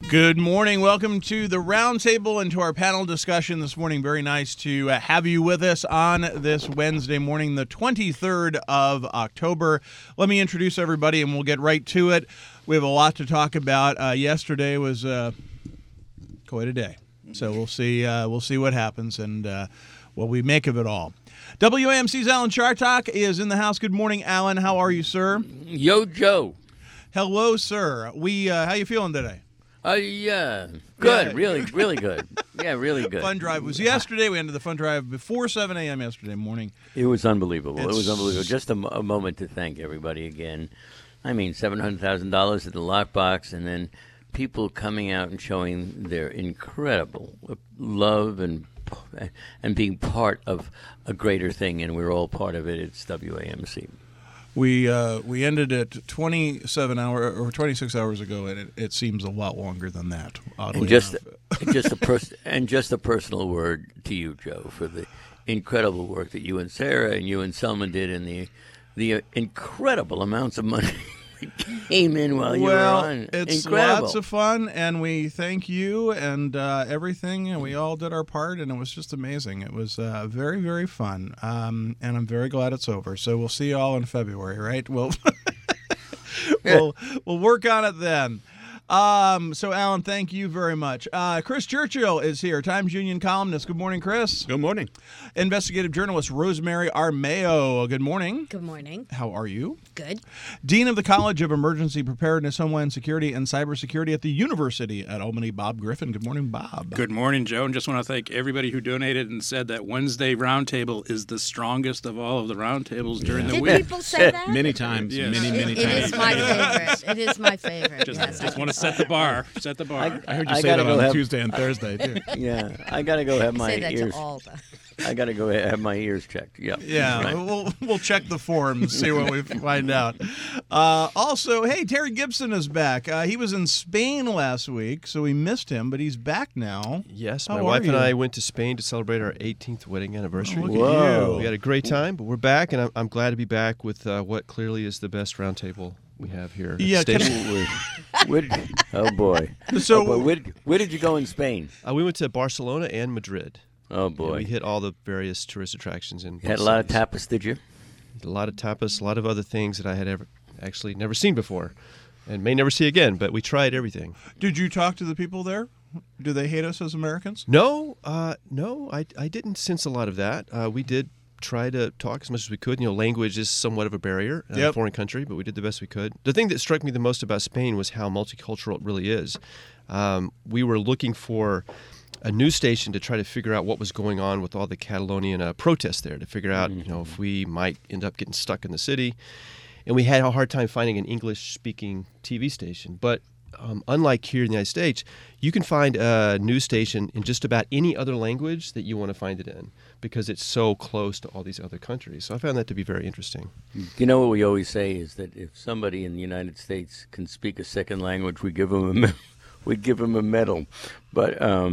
Good morning. Welcome to the Roundtable and to our panel discussion this morning. Very nice to have you with us on this Wednesday morning, the 23rd of October. Let me introduce everybody and we'll get right to it. We have a lot to talk about. Yesterday was quite a day. So we'll see what happens and what we make of it all. WAMC's Alan Chartock is in the house. Good morning, Alan. How are you, sir? Yo, Joe. Hello, sir. How you feeling today? Yeah. Good. Yeah. Really good. Yeah, really good. Fun drive was yesterday. We ended the fun drive before 7 a.m. yesterday morning. It was unbelievable. It was unbelievable. Just a moment to thank everybody again. I mean, $700,000 at the lockbox, and then people coming out and showing their incredible love and being part of a greater thing, and we're all part of it. It's WAMC. We ended it 26 hours ago, and it seems a lot longer than that. Oddly enough. Just a personal word to you, Joe, for the incredible work that you and Sarah and you and Selman did, and the incredible amounts of money that came in while you were on. It's incredible. Lots of fun, and we thank you and everything, and we all did our part, and it was just amazing. It was very, very fun, and I'm very glad it's over. So we'll see you all in February, right? We'll work on it then. So, Alan, thank you very much. Chris Churchill is here, Times Union columnist. Good morning, Chris. Good morning. Investigative journalist Rosemary Armao. Good morning. Good morning. How are you? Good. Dean of the College of Emergency Preparedness, Homeland Security, and Cybersecurity at the University at Albany, Bob Griffin. Good morning, Bob. Good morning, Joe. And just want to thank everybody who donated and said that Wednesday roundtable is the strongest of all of the roundtables during the week. Did people say that? Many times. Yes. Many times. It is my favorite. It is my favorite. Just want to set the bar. Set the bar. I heard you say that on Tuesday and Thursday, too. Yeah, I got to go have my say that ears. to all the... I got to go have my ears checked. Yep. Yeah, Right. we'll check the forums, see what we find out. Also, hey, Terry Gibson is back. He was in Spain last week, so we missed him, but he's back now. Yes, How my are wife you? and I went to Spain to celebrate our 18th wedding anniversary. Look at Whoa. you. We had a great time, but we're back, and I'm glad to be back with what clearly is the best roundtable we have here. at Yeah, the station. Oh boy. So- Oh, boy. Where did you go in Spain? We went to Barcelona and Madrid. Oh And boy. we hit all the various tourist attractions in. You had a lot of tapas, did you? A lot of tapas, a lot of other things that I had actually never seen before, and may never see again. But we tried everything. Did you talk to the people there? Do they hate us as Americans? No, I didn't sense a lot of that. We did try to talk as much as we could. Language is somewhat of a barrier in a foreign country, but we did the best we could. The thing that struck me the most about Spain was how multicultural it really is. We were looking for a news station to try to figure out what was going on with all the Catalonian protests there, to figure out, if we might end up getting stuck in the city. And we had a hard time finding an English-speaking TV station. But unlike here in the United States, you can find a news station in just about any other language that you want to find it in, because it's so close to all these other countries. So I found that to be very interesting. You know what we always say is that if somebody in the United States can speak a second language, we give them a medal. But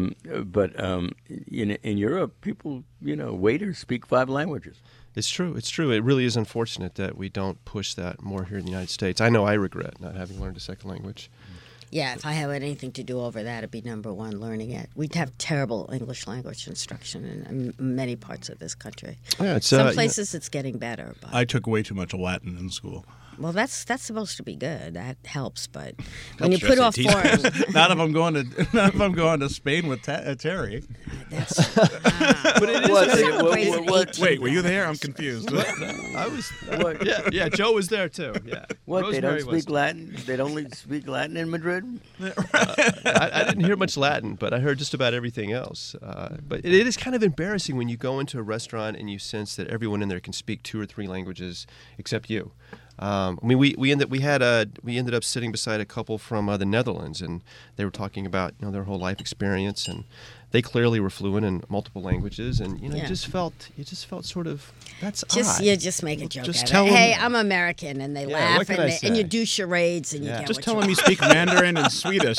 in Europe, people, waiters speak 5 languages. It's true. It's true. It really is unfortunate that we don't push that more here in the United States. I know I regret not having learned a second language. Yeah, if I had anything to do over that, it'd be number one, learning it. We'd have terrible English language instruction in many parts of this country. Yeah, it's Some places it's getting better. But, I took way too much Latin in school. well, that's supposed to be good. That helps. But when you put off foreign... Not if I'm going to Spain with Terry. That's... But it is. Wait, were you there? I'm confused. I was. What? Yeah. Joe was there too. Yeah. What? They Rosemary don't was. speak Latin? They don't speak Latin in Madrid? I didn't hear much Latin, but I heard just about everything else. But it is kind of embarrassing when you go into a restaurant and you sense that everyone in there can speak 2 or 3 languages except you. We ended up sitting beside a couple from the Netherlands, and they were talking about their whole life experience, and they clearly were fluent in multiple languages, and you just felt sort of that's odd. You just make a joke Just out tell of it. them- Hey, I'm American, and they Yeah, laugh, what can I and you say? do charades, and you get Just what tell you them you want. speak Mandarin and Swedish,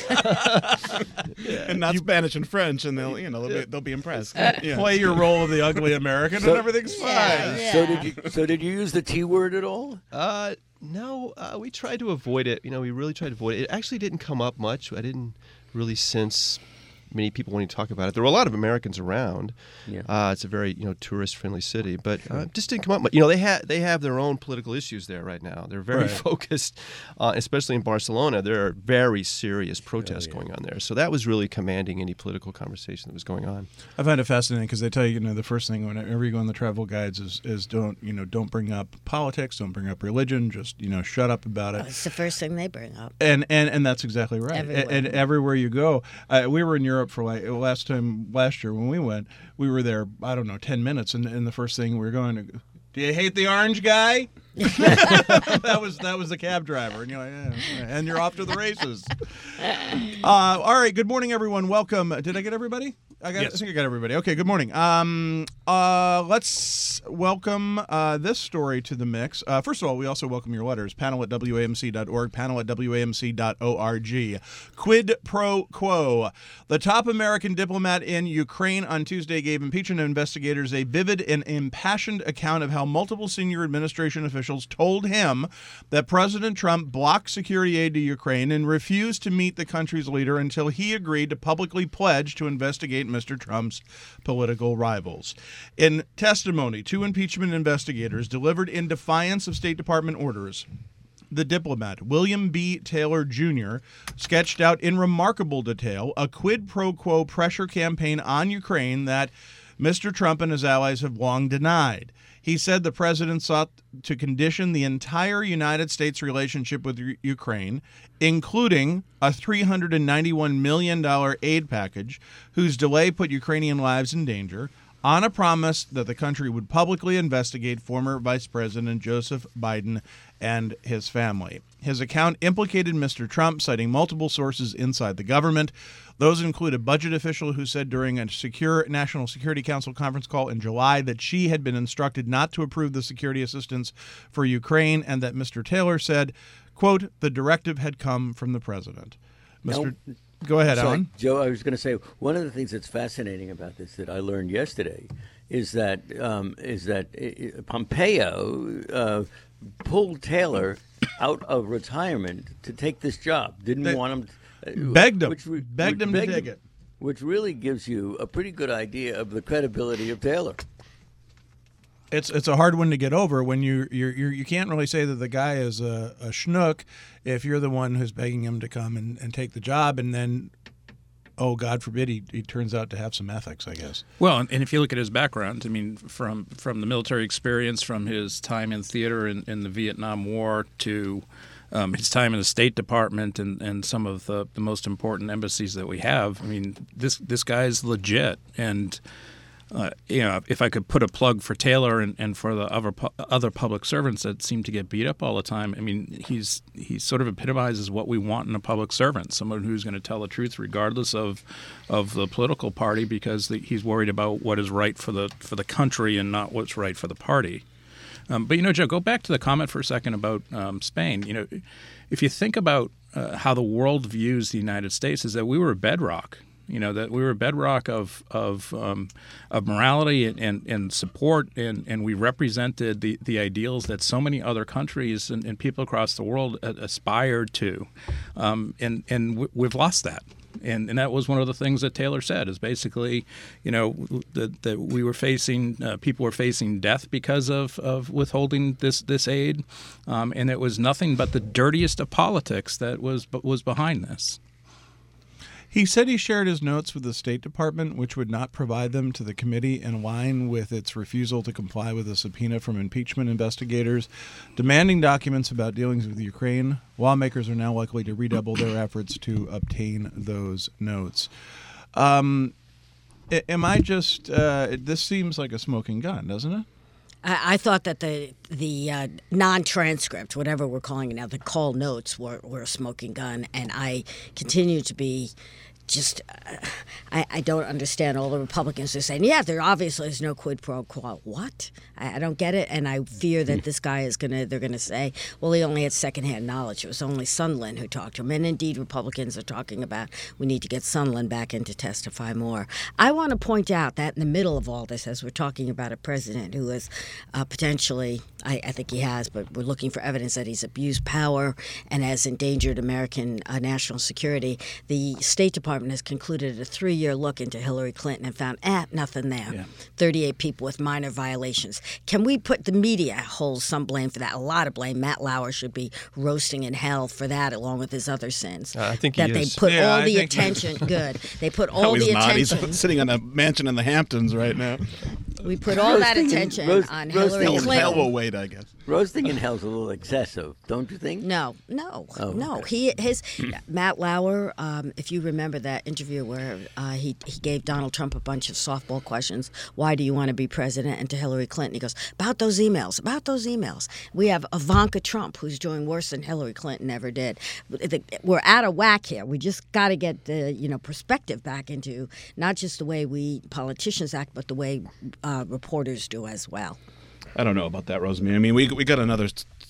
and not Spanish and French, and they'll be impressed. Yeah. Play your role of the ugly American, and everything's fine. Yeah. So did you use the T word at all? No, we tried to avoid it. We really tried to avoid it. It actually didn't come up much. I didn't really sense many people wanting to talk about it. There were a lot of Americans around. Yeah. It's a very tourist-friendly city, but just didn't come up much. They have their own political issues there right now. They're very focused, especially in Barcelona. There are very serious protests going on there. So that was really commanding any political conversation that was going on. I find it fascinating because they tell you, the first thing whenever you go on the travel guides is don't bring up politics, don't bring up religion, just shut up about it. It's the first thing they bring up. And that's exactly right. And everywhere you go, we were in Europe for last year when we went, we were there, 10 minutes, and the first thing we were going to, do you hate the orange guy? that was the cab driver, and you're like, yeah, and you're off to the races. All right, good morning, everyone. Welcome. Did I get everybody? I think I got everybody. Okay, good morning. Let's welcome this story to the mix. First of all, we also welcome your letters. panel@wamc.org, panel@wamc.org. Quid pro quo. The top American diplomat in Ukraine on Tuesday gave impeachment investigators a vivid and impassioned account of how multiple senior administration officials told him that President Trump blocked security aid to Ukraine and refused to meet the country's leader until he agreed to publicly pledge to investigate Mr. Trump's political rivals. In testimony, two impeachment investigators delivered in defiance of State Department orders, the diplomat, William B. Taylor Jr., sketched out in remarkable detail a quid pro quo pressure campaign on Ukraine that Mr. Trump and his allies have long denied. He said the president sought to condition the entire United States relationship with Ukraine, including a $391 million aid package, whose delay put Ukrainian lives in danger, on a promise that the country would publicly investigate former Vice President Joseph Biden and his family. His account implicated Mr. Trump, citing multiple sources inside the government. Those include a budget official who said during a secure National Security Council conference call in July that she had been instructed not to approve the security assistance for Ukraine, and that Mr. Taylor said, quote, the directive had come from the president. Go ahead, Alan. Joe, I was going to say, one of the things that's fascinating about this that I learned yesterday is that Pompeo pulled Taylor out of retirement to take this job. Didn't want him. Begged him to take it. Which really gives you a pretty good idea of the credibility of Taylor. It's a hard one to get over when you can't really say that the guy is a schnook if you're the one who's begging him to come and take the job, and then, oh, God forbid, he turns out to have some ethics, I guess. Well, and if you look at his background, I mean, from the military experience, from his time in theater in the Vietnam War to his time in the State Department and some of the most important embassies that we have, I mean, this guy's legit. And if I could put a plug for Taylor and for the other public servants that seem to get beat up all the time, I mean, he sort of epitomizes what we want in a public servant, someone who's going to tell the truth regardless of the political party, because he's worried about what is right for the country and not what's right for the party. But, Joe, go back to the comment for a second about Spain. If you think about how the world views the United States, is that we were a bedrock. That we were a bedrock of morality and support, and we represented the ideals that so many other countries and people across the world aspired to, and we've lost that. And that was one of the things that Taylor said, is basically, that we were facing, people were facing death because of withholding this aid, and it was nothing but the dirtiest of politics that was behind this. He said he shared his notes with the State Department, which would not provide them to the committee, in line with its refusal to comply with a subpoena from impeachment investigators demanding documents about dealings with Ukraine. Lawmakers are now likely to redouble their efforts to obtain those notes. Am I just this seems like a smoking gun, doesn't it? I thought that the non-transcript, whatever we're calling it now, the call notes were a smoking gun, and I continue to be I don't understand all the Republicans are saying, yeah, there obviously is no quid pro quo. What? I don't get it, and I fear that this guy they're gonna say, well, he only had secondhand knowledge. It was only Sondland who talked to him, and indeed Republicans are talking about we need to get Sondland back in to testify more. I want to point out that in the middle of all this, as we're talking about a president who is potentially, I think he has, but we're looking for evidence that he's abused power and has endangered American national security, the State Department has concluded a 3-year look into Hillary Clinton and found nothing there. Yeah. 38 people with minor violations. Can we put the media holds some blame for that? A lot of blame. Matt Lauer should be roasting in hell for that, along with his other sins. I think that they put all the attention. Good. They put all the attention. He's sitting on a mansion in the Hamptons right now. We put all that attention on Hillary Clinton. Hell will wait, I guess. Roasting in hell's a little excessive, don't you think? No. Okay. Matt Lauer. If you remember that interview where he gave Donald Trump a bunch of softball questions. Why do you want to be president? And to Hillary Clinton, he goes, about those emails. We have Ivanka Trump, who's doing worse than Hillary Clinton ever did. We're out of whack here. We just got to get the perspective back into not just the way we politicians act, but the way reporters do as well. I don't know about that, Rosemary. I mean, we got another.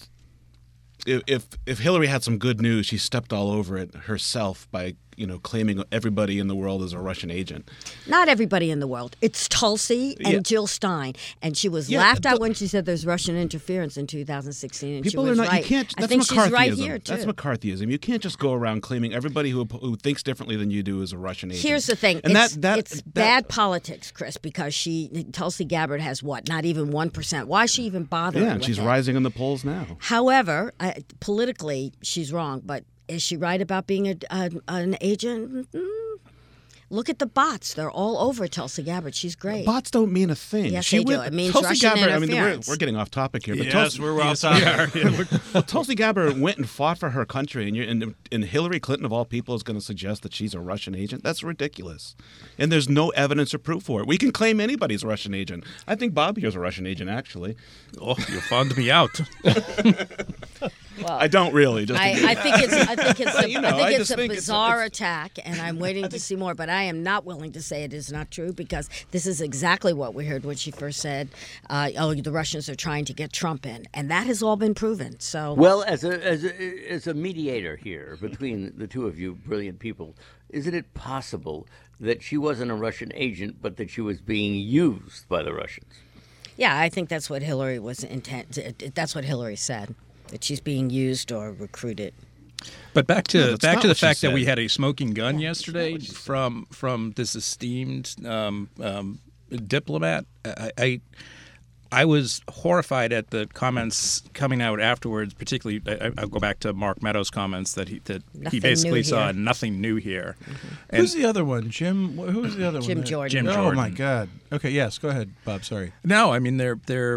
If Hillary had some good news, she stepped all over it herself by claiming everybody in the world is a Russian agent. Not everybody in the world. It's Tulsi and Jill Stein, and she was laughed at when she said there's Russian interference in 2016. And people she was are not. right. You can't. That's I think McCarthyism. She's right here too. That's McCarthyism. You can't just go around claiming everybody who thinks differently than you do is a Russian agent. Here's the thing. And it's bad politics, Chris, because Tulsi Gabbard has what? Not even 1%. Why is she even bothering? Yeah, and she's rising in the polls now. However, politically, she's wrong, but. Is she right about being an agent? Look at the bots. They're all over Tulsi Gabbard. She's great. Bots don't mean a thing. Yes, they do. It means Tulsi Russian Gabbard, interference. We're getting off topic here. But yes, we're off topic. Well, Tulsi Gabbard went and fought for her country, and Hillary Clinton, of all people, is going to suggest that she's a Russian agent? That's ridiculous. And there's no evidence or proof for it. We can claim anybody's a Russian agent. I think Bob here's a Russian agent, actually. Oh, you found me out. Well, I don't really. I think it's a bizarre attack, and I'm waiting to see more. But I am not willing to say it is not true, because this is exactly what we heard when she first said, the Russians are trying to get Trump in, and that has all been proven. So, well, as a mediator here between the two of you brilliant people, isn't it possible that she wasn't a Russian agent, but that she was being used by the Russians? Yeah, I think that's what Hillary that's what Hillary said. That she's being used or recruited. But back to the fact that we had a smoking gun yesterday from this esteemed diplomat. I was horrified at the comments coming out afterwards. Particularly, I'll go back to Mark Meadows' comments that he basically saw nothing new here. Mm-hmm. Who's the other one? Jim? Who's the other one? Jim Jordan. Oh my God. Okay, yes. Go ahead, Bob. Sorry. No, I mean they're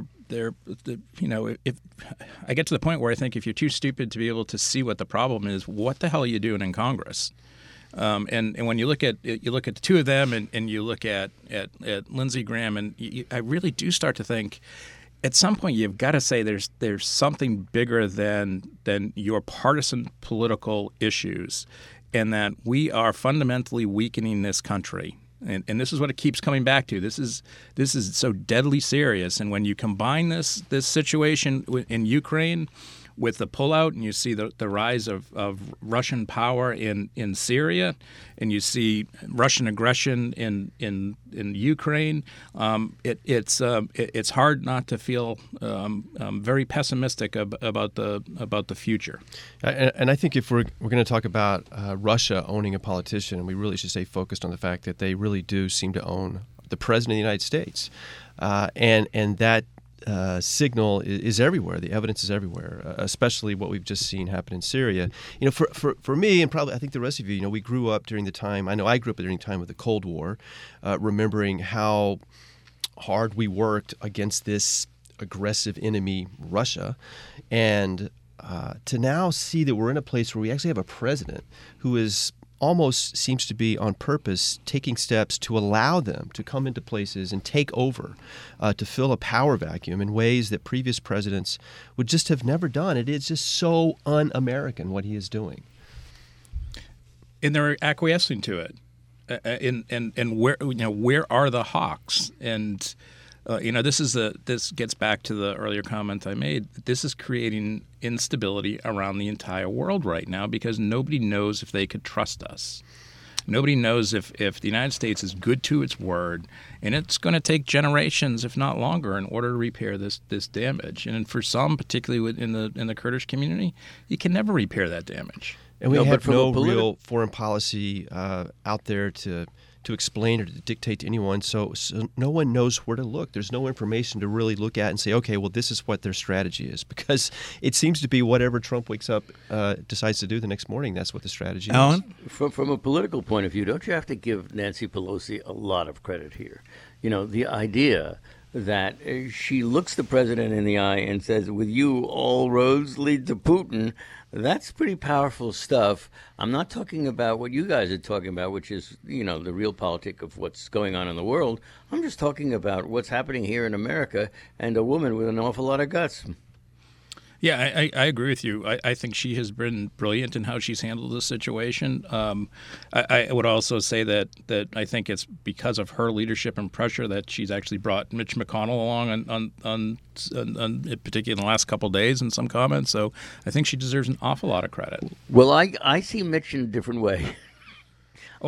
if I get to the point where I think if you're too stupid to be able to see what the problem is, what the hell are you doing in Congress? And when you look at the two of them and you look at Lindsey Graham, and I really do start to think at some point you've got to say there's something bigger than your partisan political issues, and that we are fundamentally weakening this country. And this is what it keeps coming back to. This is so deadly serious. And when you combine this situation in Ukraine with the pullout, and you see the rise of Russian power in Syria, and you see Russian aggression in Ukraine, it's hard not to feel very pessimistic about the future. And I think if we're going to talk about Russia owning a politician, we really should stay focused on the fact that they really do seem to own the president of the United States, and that. Signal is everywhere. The evidence is everywhere, especially what we've just seen happen in Syria. For me, and probably I think the rest of you, we grew up during the time. I know I grew up during the time of the Cold War, remembering how hard we worked against this aggressive enemy, Russia, and to now see that we're in a place where we actually have a president who is almost seems to be on purpose taking steps to allow them to come into places and take over, to fill a power vacuum in ways that previous presidents would just have never done. It is just so un-American what he is doing. And they're acquiescing to it. and where are the hawks? And this gets back to the earlier comment I made. This is creating instability around the entire world right now because nobody knows if they could trust us. Nobody knows if the United States is good to its word, and it's going to take generations, if not longer, in order to repair this damage. And for some, particularly in the Kurdish community, you can never repair that damage. And we have no real foreign policy out there to explain or to dictate to anyone, so no one knows where to look. There's no information to really look at and say, okay, well, this is what their strategy is, because it seems to be whatever Trump wakes up, decides to do the next morning, that's what the strategy Alan? is. From a political point of view, don't you have to give Nancy Pelosi a lot of credit here? The idea that she looks the president in the eye and says, with you, all roads lead to Putin. That's pretty powerful stuff. I'm not talking about what you guys are talking about, which is, the real politic of what's going on in the world. I'm just talking about what's happening here in America and a woman with an awful lot of guts. Yeah, I agree with you. I think she has been brilliant in how she's handled this situation. I would also say that I think it's because of her leadership and pressure that she's actually brought Mitch McConnell along on particularly in the last couple of days in some comments. So I think she deserves an awful lot of credit. Well, I see Mitch in a different way. Oh,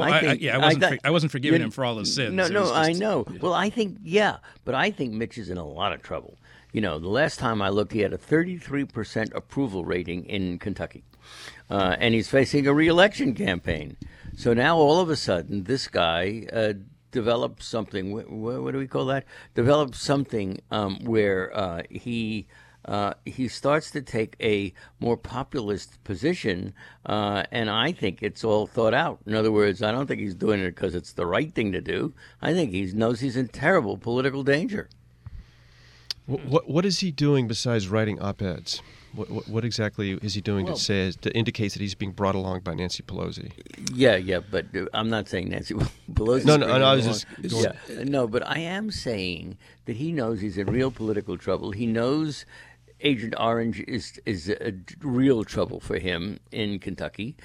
I wasn't forgiving him for all his sins. No, I know. Yeah. Well, I think Mitch is in a lot of trouble. The last time I looked, he had a 33% approval rating in Kentucky, and he's facing a re-election campaign. So now all of a sudden, this guy developed something. What do we call that? Developed something where he starts to take a more populist position, and I think it's all thought out. In other words, I don't think he's doing it because it's the right thing to do. I think he knows he's in terrible political danger. What is he doing besides writing op-eds? What exactly is he doing that indicates that he's being brought along by Nancy Pelosi? Yeah, but I'm not saying Nancy Pelosi. No, I was just no, but I am saying that he knows he's in real political trouble. He knows Agent Orange is a real trouble for him in Kentucky.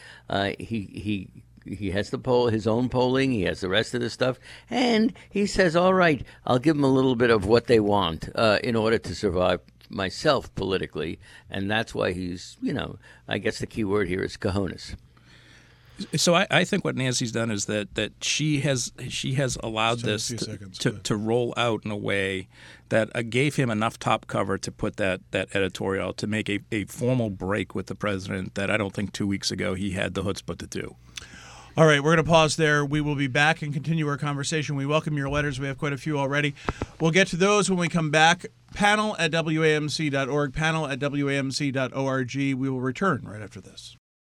He has his own polling. He has the rest of the stuff. And he says, all right, I'll give them a little bit of what they want in order to survive myself politically. And that's why he's, I guess the key word here is cojones. So I think what Nancy's done is that she has allowed this to roll out in a way that gave him enough top cover to put that editorial to make a formal break with the president that I don't think 2 weeks ago he had the chutzpah to do. All right, we're going to pause there. We will be back and continue our conversation. We welcome your letters. We have quite a few already. We'll get to those when we come back. Panel@WAMC.org, panel@WAMC.org. We will return right after this.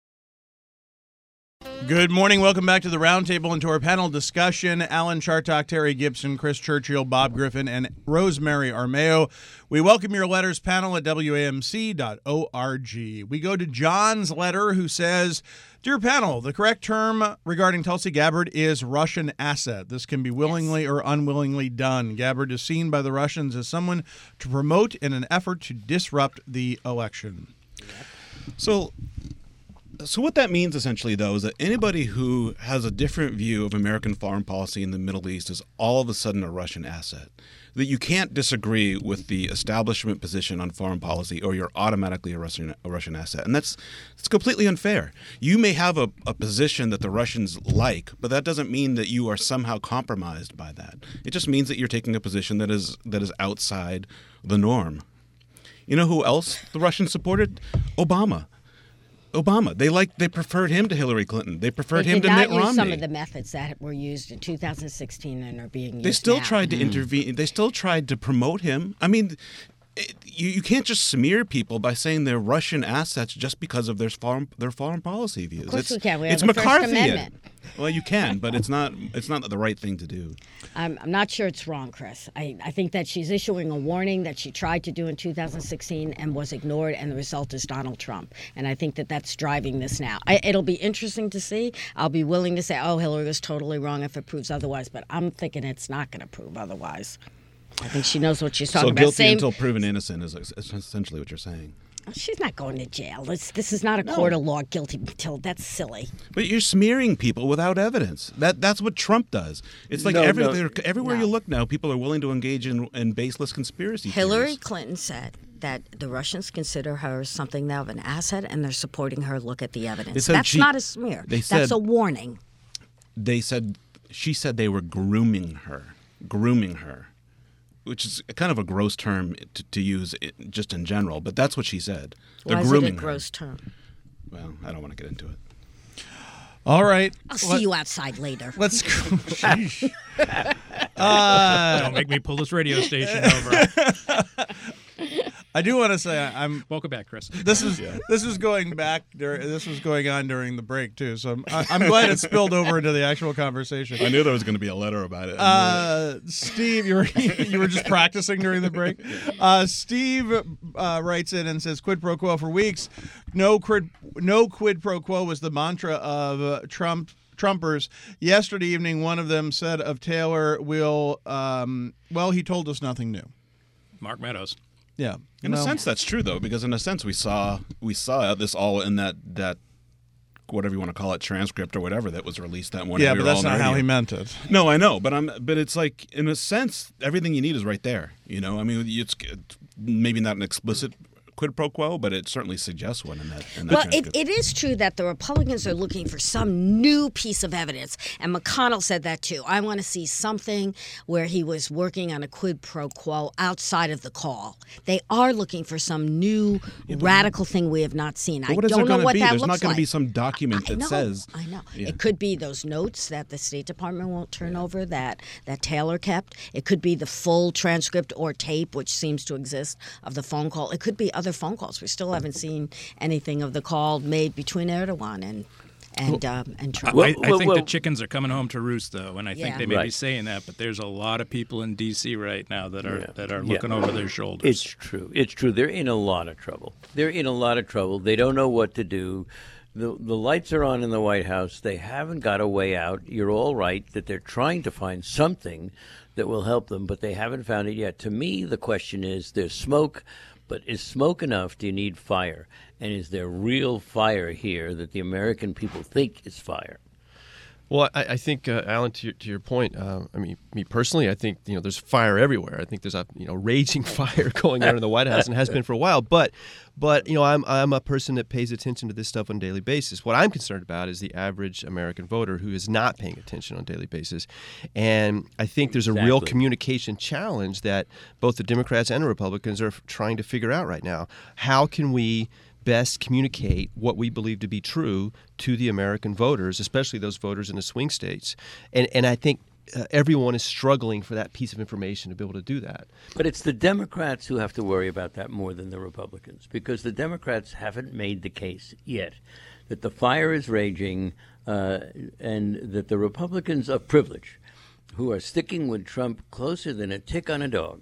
Good morning. Welcome back to the Roundtable and to our panel discussion. Alan Chartock, Terry Gibson, Chris Churchill, Bob Griffin, and Rosemary Armao. We welcome your letters, panel@WAMC.org. We go to John's letter, who says, Dear panel, the correct term regarding Tulsi Gabbard is Russian asset. This can be willingly or unwillingly done. Gabbard is seen by the Russians as someone to promote in an effort to disrupt the election. So what that means essentially, though, is that anybody who has a different view of American foreign policy in the Middle East is all of a sudden a Russian asset. That you can't disagree with the establishment position on foreign policy or you're automatically a Russian asset. And it's completely unfair. You may have a position that the Russians like, but that doesn't mean that you are somehow compromised by that. It just means that you're taking a position that is outside the norm. You know who else the Russians supported? Obama. They preferred him to Hillary Clinton. They preferred him to Mitt Romney. They did not use some of the methods that were used in 2016 and are being used They still now. tried to intervene. They still tried to promote him. I mean, you can't just smear people by saying they're Russian assets just because of their foreign policy views. Of course we can. We it's have the First McCarthyan. Amendment. Well, you can, but it's not the right thing to do. I'm not sure it's wrong, Chris. I think that she's issuing a warning that she tried to do in 2016 and was ignored, and the result is Donald Trump. And I think that that's driving this now. It'll be interesting to see. I'll be willing to say, Hillary was totally wrong if it proves otherwise, but I'm thinking it's not going to prove otherwise. I think she knows what she's talking about. So guilty until proven innocent is essentially what you're saying. She's not going to jail. This is not a court of law, guilty until. That's silly. But you're smearing people without evidence. That's what Trump does. It's like everywhere you look now, people are willing to engage in baseless conspiracy Hillary theories. Clinton said that the Russians consider her something of an asset, and they're supporting her. Look at the evidence. That's not a smear. That's a warning. She said they were grooming her, which is kind of a gross term to use just in general, but that's what she said. They're Why grooming is it a gross term? Well, I don't want to get into it. All right. I'll see you outside later. Let's go. Sheesh. Don't make me pull this radio station over. I do want to say I'm welcome back, Chris. This was going on during the break too, so I'm glad it spilled over into the actual conversation. I knew there was going to be a letter about it. Steve, you were just practicing during the break. Steve writes in and says, "Quid pro quo for weeks. No quid pro quo was the mantra of Trumpers. Yesterday evening, one of them said of Taylor, he told us nothing new." Mark Meadows. Yeah. In a sense, that's true, though, because in a sense, we saw this all in that whatever you want to call it, transcript or whatever that was released that morning. Yeah, but that's not how he meant it. No, I know, but it's like, in a sense, everything you need is right there. You know, I mean, it's maybe not an explicit quid pro quo, but it certainly suggests one in that transcript. It is true that the Republicans are looking for some new piece of evidence, and McConnell said that too. I want to see something where he was working on a quid pro quo outside of the call. They are looking for some new radical thing we have not seen. I don't know what that looks like. There's not going to be some document that says. I know. Yeah. It could be those notes that the State Department won't turn over that Taylor kept. It could be the full transcript or tape, which seems to exist, of the phone call. It could be other phone calls. We still haven't seen anything of the call made between Erdogan and Trump. I think the chickens are coming home to roost, though, and I think they may be Right. saying that. But there's a lot of people in D.C. right now that are looking over their shoulders. It's true. It's true. They're in a lot of trouble. They don't know what to do. The lights are on in the White House. They haven't got a way out. You're all right that they're trying to find something that will help them, but they haven't found it yet. To me, the question is, there's smoke. But is smoke enough? Do you need fire? And is there real fire here that the American people think is fire? Well, I think, Alan, to your point, me personally, I think there's fire everywhere. I think there's a raging fire going on in the White House and has been for a while. But I'm a person that pays attention to this stuff on a daily basis. What I'm concerned about is the average American voter who is not paying attention on a daily basis. And I think there's a real communication challenge that both the Democrats and the Republicans are trying to figure out right now. How can we best communicate what we believe to be true to the American voters, especially those voters in the swing states? And I think everyone is struggling for that piece of information to be able to do that. But it's the Democrats who have to worry about that more than the Republicans, because the Democrats haven't made the case yet that the fire is raging and that the Republicans of privilege, who are sticking with Trump closer than a tick on a dog,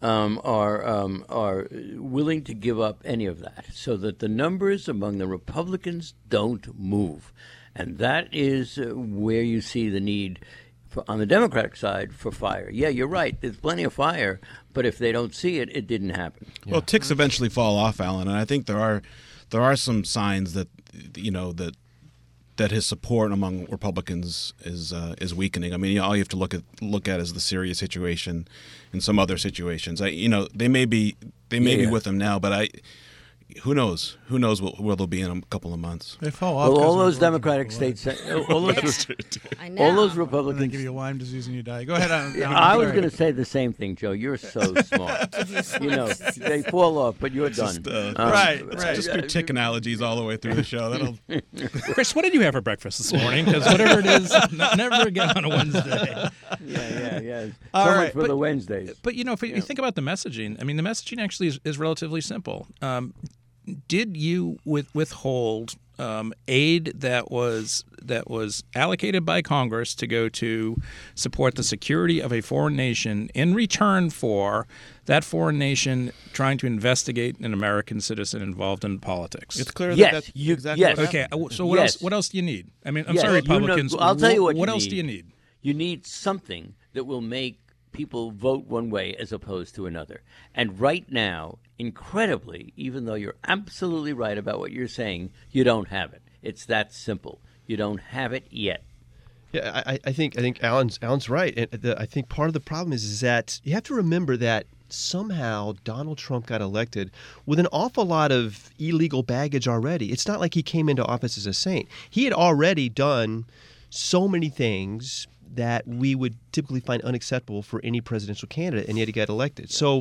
are willing to give up any of that, so that the numbers among the Republicans don't move. And that is where you see the need on the Democratic side for fire. Yeah, you're right. There's plenty of fire, but if they don't see it, it didn't happen. Yeah. Well, ticks eventually fall off, Alan, and I think there are some signs that that his support among Republicans is weakening. I mean, all you have to look at is the Syria situation and some other situations. They may be with him now, but who knows? Who knows where they'll be in a couple of months? They fall off. Well, all those Democratic states, all those Republicans. They give you Lyme disease and you die. Go ahead. I was going to say the same thing, Joe. You're so smart. They fall off, but you're done. Right. Just do tick analogies all the way through the show. That'll. Chris, what did you have for breakfast this morning? Because whatever it is, never again on a Wednesday. Yeah. All right, much for the Wednesdays. But if you think about the messaging, I mean, the messaging actually is relatively simple. Did you withhold aid that was allocated by Congress to go to support the security of a foreign nation in return for that foreign nation trying to investigate an American citizen involved in politics? It's clear Yes, that's exactly yes. what Okay, happened. so what else do you need? I mean, I'm Yes, sorry, Republicans. I'll tell you what else need. do you need? You need something that will make people vote one way as opposed to another. And right now, incredibly, even though you're absolutely right about what you're saying, you don't have it. It's that simple. You don't have it yet. Yeah, I think Alan's right. And I think part of the problem is that you have to remember that somehow Donald Trump got elected with an awful lot of illegal baggage already. It's not like he came into office as a saint. He had already done so many things that we would typically find unacceptable for any presidential candidate, and yet he got elected. So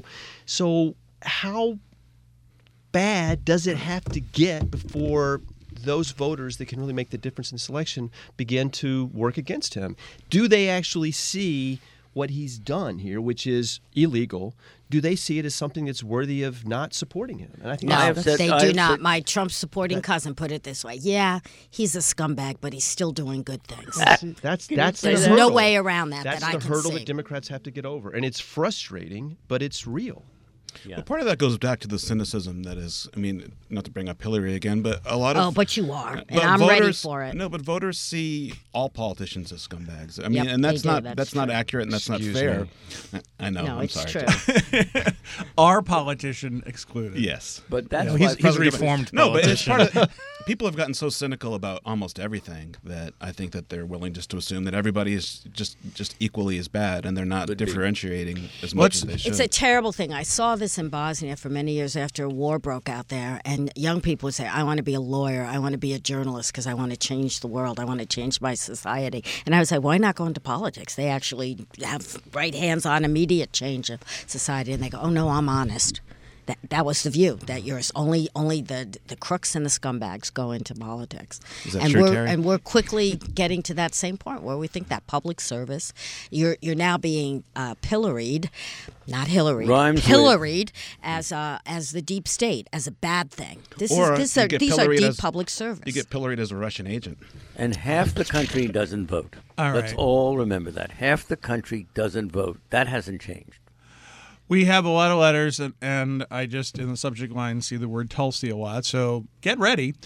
how bad does it have to get before those voters that can really make the difference in the selection begin to work against him? Do they actually see what he's done here, which is illegal? Do they see it as something that's worthy of not supporting him? And I think no, they do not. My Trump-supporting cousin put it this way: "Yeah, he's a scumbag, but he's still doing good things." That's There's no way around that. That's that I the can hurdle see. that Democrats have to get over, and it's frustrating, but it's real. Yeah. Well, part of that goes back to the cynicism that is, I mean, not to bring up Hillary again, but a lot of... Oh, but you are, and I'm ready for it. No, but voters see all politicians as scumbags. I mean, and that's not accurate, and that's not fair. I know, no, I'm it's sorry. True. Our politician excluded. Yes. But that's he's reformed. No, but it's part of... People have gotten so cynical about almost everything that I think that they're willing just to assume that everybody is just equally as bad, and they're not differentiating as much as they should. It's a terrible thing. I saw this in Bosnia for many years after war broke out there, and young people would say, I want to be a lawyer, I want to be a journalist because I want to change the world, I want to change my society. And I would say, why not go into politics? They actually have right hands-on immediate change of society, and they go, oh no, I'm honest. That was the view, that you're only the crooks and the scumbags go into politics. Is that true, Terry? And we're quickly getting to that same point where we think that public service, you're now being pilloried, not Hillary, pilloried as the deep state, as a bad thing. These are deep public service. You get pilloried as a Russian agent. And half the country doesn't vote. Let's all remember that. Half the country doesn't vote. That hasn't changed. We have a lot of letters, and I just, in the subject line, see the word Tulsi a lot, so get ready.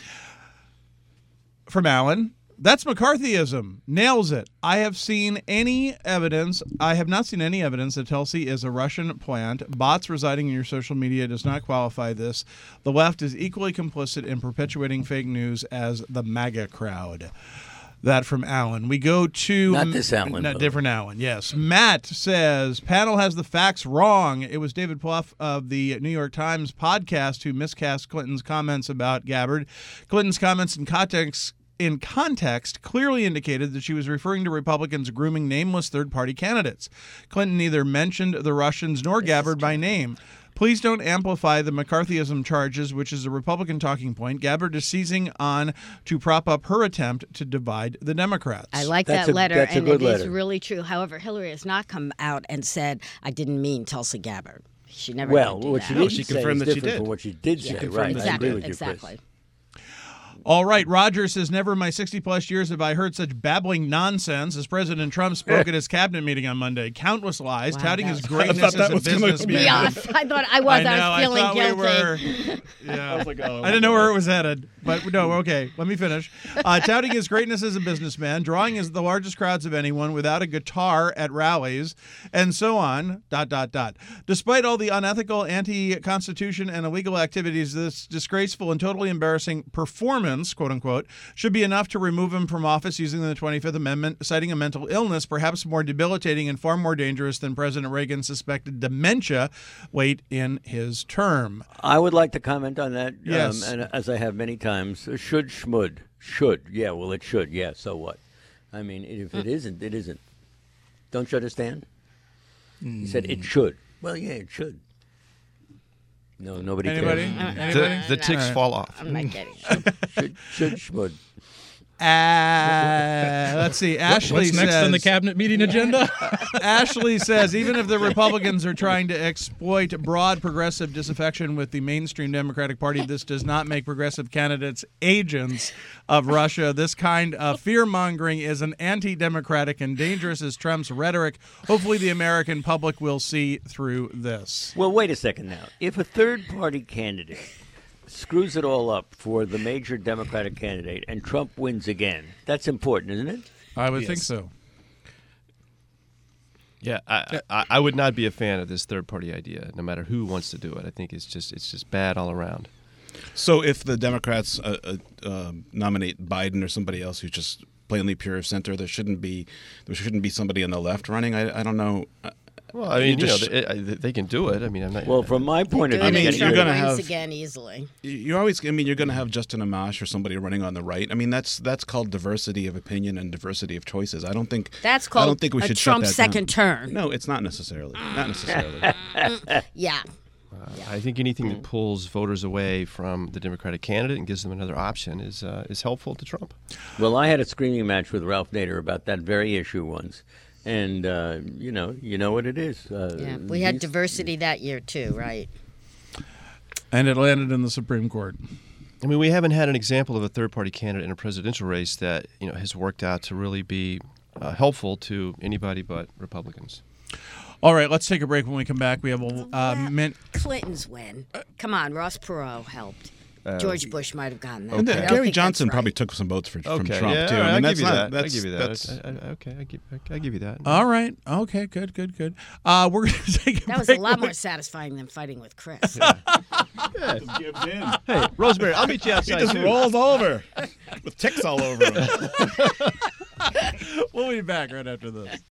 From Alan, that's McCarthyism. Nails it. I have not seen any evidence that Tulsi is a Russian plant. Bots residing in your social media does not qualify this. The left is equally complicit in perpetuating fake news as the MAGA crowd. That from Alan. We go to... Not this Alan. Not different Alan, yes. Matt says, panel has the facts wrong. It was David Plouffe of the New York Times podcast who miscast Clinton's comments about Gabbard. Clinton's comments in context clearly indicated that she was referring to Republicans grooming nameless third-party candidates. Clinton neither mentioned the Russians nor Gabbard by name. Please don't amplify the McCarthyism charges, which is a Republican talking point. Gabbard is seizing on to prop up her attempt to divide the Democrats. I like that letter, and it is really true. However, Hillary has not come out and said, I didn't mean Tulsi Gabbard. She never did do that. She confirmed that she did. From what she did say, right? Exactly. All right, Roger says, never in my 60-plus years have I heard such babbling nonsense as President Trump spoke at his cabinet meeting on Monday. Countless lies, touting his greatness as a businessman. I thought I was. I was feeling guilty. I was like, I didn't know where it was headed, but no, okay, let me finish. Touting his greatness as a businessman, drawing the largest crowds of anyone without a guitar at rallies, and so on, ... Despite all the unethical, anti-constitution, and illegal activities, this disgraceful and totally embarrassing performance, quote unquote, should be enough to remove him from office using the 25th Amendment, citing a mental illness perhaps more debilitating and far more dangerous than President Reagan's suspected dementia late in his term. I would like to comment on that, yes. And as I have many times. Should schmud. Should. Yeah, well, it should. Yeah, so what? I mean, if it isn't, it isn't. Don't you understand? He said it should. Well, yeah, it should. No, nobody Anybody? cares. The ticks fall off. I'm not getting it. Should schmud. Let's see. Ashley What's next says, on the cabinet meeting agenda? Ashley says, even if the Republicans are trying to exploit broad progressive disaffection with the mainstream Democratic Party, this does not make progressive candidates agents of Russia. This kind of fear-mongering is an anti-democratic and dangerous as Trump's rhetoric. Hopefully the American public will see through this. Well, wait a second now. If a third-party candidate screws it all up for the major Democratic candidate and Trump wins again, that's important, isn't it? I would think so. Yeah, I would not be a fan of this third-party idea, no matter who wants to do it. I think it's just bad all around. So if the Democrats nominate Biden or somebody else who's just plainly pure of center, there shouldn't be somebody on the left running. I don't know. Well, I mean, they can do it. I mean, I'm not. Well, from my point of view, you're going to have again easily. You're always. I mean, you're going to have Justin Amash or somebody running on the right. I mean, that's called diversity of opinion and diversity of choices. I don't think that's called I don't think we should Trump's shut that second turn. No, it's not necessarily. Not necessarily. Yeah. I think anything that pulls voters away from the Democratic candidate and gives them another option is helpful to Trump. Well, I had a screaming match with Ralph Nader about that very issue once. And, you know what it is. We had diversity that year, too, right? And it landed in the Supreme Court. I mean, we haven't had an example of a third-party candidate in a presidential race that has worked out to really be helpful to anybody but Republicans. All right, let's take a break. When we come back, we have Clinton's win. Come on, Ross Perot helped. George Bush might have gotten that. And Gary Johnson probably took some votes from Trump, too. I mean, I'll give you that. I'll give you that. Okay, I'll give you that. All right. Okay, good. We're going to take a break. That was a lot more satisfying than fighting with Chris. Hey, Rosemary, I'll meet you outside. He just rolls over with ticks all over him. We'll be back right after this.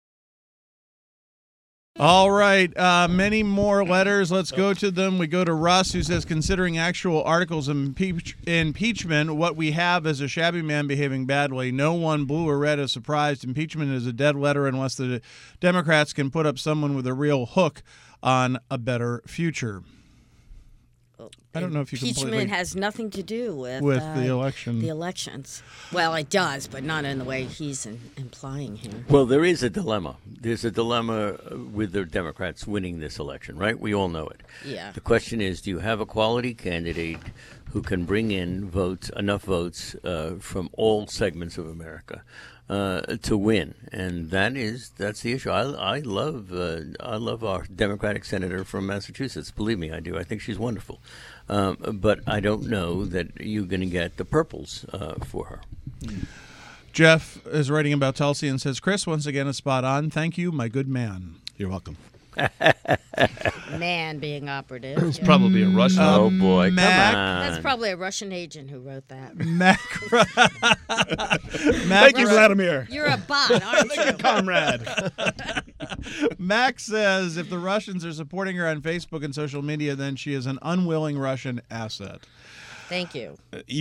All right, many more letters. Let's go to them. We go to Russ, who says, considering actual articles of impeachment, what we have is a shabby man behaving badly. No one, blue or red, is surprised. Impeachment is a dead letter unless the Democrats can put up someone with a real hook on a better future. I don't know if you impeachment has nothing to do with the election. The elections. Well, it does, but not in the way he's implying here. Well, there is a dilemma. There's a dilemma with the Democrats winning this election, right? We all know it. Yeah. The question is, do you have a quality candidate who can bring in enough votes from all segments of America to win? And that's the issue. I love our Democratic senator from Massachusetts. Believe me, I do. I think she's wonderful. But I don't know that you're going to get the purples for her. Jeff is writing about Tulsi and says, Chris, once again, is spot on. Thank you, my good man. You're welcome. Man being operative. It's probably a Russian. Oh, boy. Mac, come on. That's probably a Russian agent who wrote that. Thank you, Vladimir. You're a bot, aren't you? Comrade. Max says, if the Russians are supporting her on Facebook and social media, then she is an unwilling Russian asset. Thank you.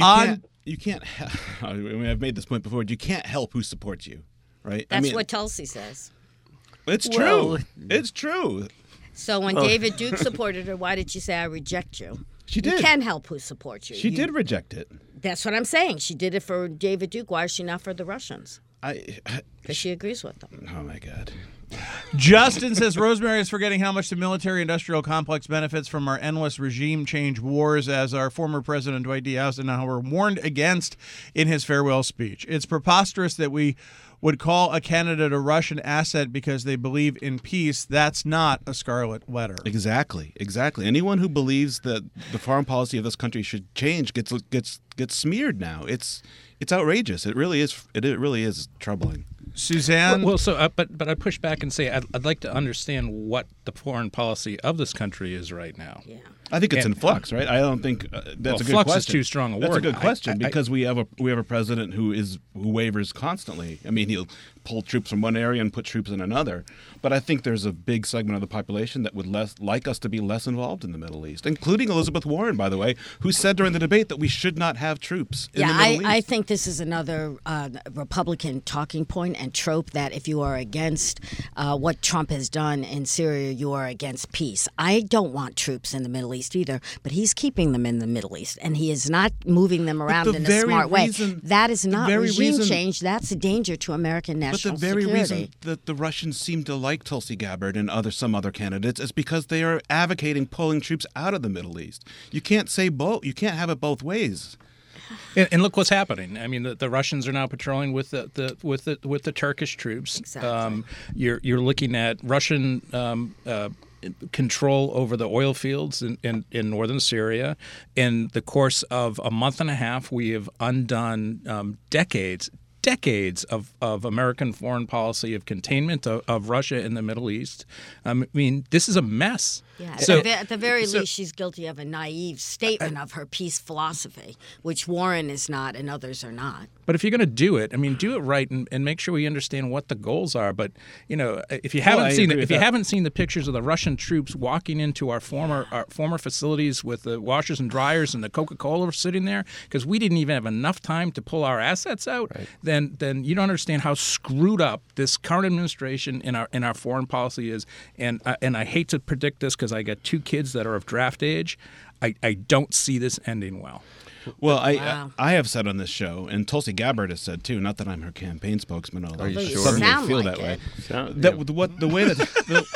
You can't. I mean, I've made this point before. You can't help who supports you, right? That's what Tulsi says. It's true. It's true. So when David Duke supported her, why did she say, I reject you? She did. You can help who supports you. She did reject it. That's what I'm saying. She did it for David Duke. Why is she not for the Russians? Because she agrees with them. Oh, my God. Justin says Rosemary is forgetting how much the military-industrial complex benefits from our endless regime change wars, as our former president Dwight D. Eisenhower warned against in his farewell speech. It's preposterous that we would call a candidate a Russian asset because they believe in peace. That's not a scarlet letter. Exactly. Anyone who believes that the foreign policy of this country should change gets smeared now. It's outrageous. It really is. It really is troubling. Suzanne? Well, so but I push back and say I'd like to understand what the foreign policy of this country is right now. Yeah. I think it's in flux, right? I don't think that's a good question. Flux is too strong a word. That's a good question because we have a president who wavers constantly. I mean, he'll pull troops from one area and put troops in another. But I think there's a big segment of the population that would like us to be less involved in the Middle East, including Elizabeth Warren, by the way, who said during the debate that we should not have troops in the Middle East. I think this is another Republican talking point and trope that if you are against what Trump has done in Syria, you are against peace. I don't want troops in the Middle East either, but he's keeping them in the Middle East, and he is not moving them around in a smart way. That is not regime change. That's a danger to American national security. But the very reason that the Russians seem to like Tulsi Gabbard and some other candidates is because they are advocating pulling troops out of the Middle East. You can't say both. You can't have it both ways. And look what's happening. I mean, the Russians are now patrolling with the Turkish troops. Exactly. You're looking at Russian control over the oil fields in northern Syria. In the course of a month and a half, we have undone decades decades of American foreign policy of containment of Russia in the Middle East. I mean, this is a mess. Yeah, So- at the very least, she's guilty of a naive statement of her peace philosophy, which Warren is not and others are not. But if you're going to do it, I mean, do it right and make sure we understand what the goals are. But if you haven't haven't seen the pictures of the Russian troops walking into our former facilities with the washers and dryers and the Coca-Cola sitting there because we didn't even have enough time to pull our assets out, then you don't understand how screwed up this current administration in our foreign policy is. And I hate to predict this because I got 2 kids that are of draft age. I don't see this ending well. Well, I have said on this show, and Tulsi Gabbard has said too. Not that I'm her campaign spokesman, although Are you I sure? suddenly Sound feel like that way. So, The way that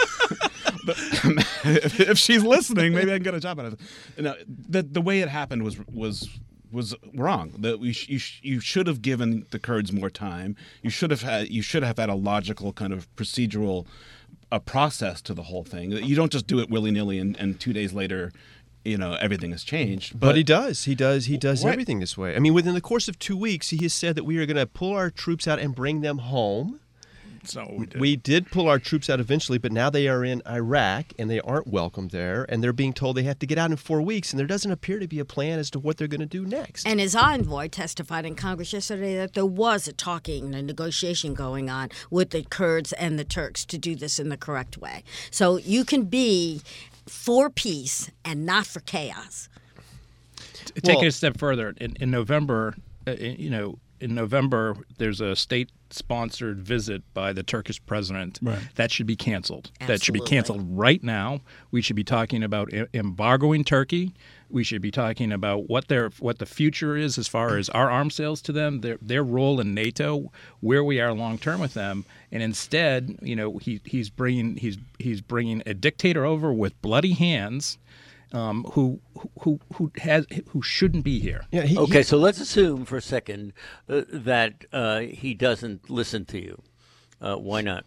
if she's listening, maybe I can get a job out of it. No, the way it happened was wrong. That you should have given the Kurds more time. You should have had a logical kind of procedural process to the whole thing. You don't just do it willy nilly and 2 days later, everything has changed. But he does. He does Right. everything this way. I mean, within the course of 2 weeks, he has said that we are going to pull our troops out and bring them home. So We did pull our troops out eventually, but now they are in Iraq, and they aren't welcome there, and they're being told they have to get out in 4 weeks, and there doesn't appear to be a plan as to what they're going to do next. And his envoy testified in Congress yesterday that there was a negotiation going on with the Kurds and the Turks to do this in the correct way. So you can be for peace and not for chaos. Take Well- it a step further. In November, in November, there's a state-sponsored visit by the Turkish president. Right. That should be canceled. That should be Absolutely. canceled right now. We should be talking about embargoing Turkey. We should be talking about what the future is as far as our arms sales to them, their role in NATO, where we are long term with them. And instead, he's bringing a dictator over with bloody hands. Who shouldn't be here? Yeah, okay, so let's assume for a second that he doesn't listen to you. Why not?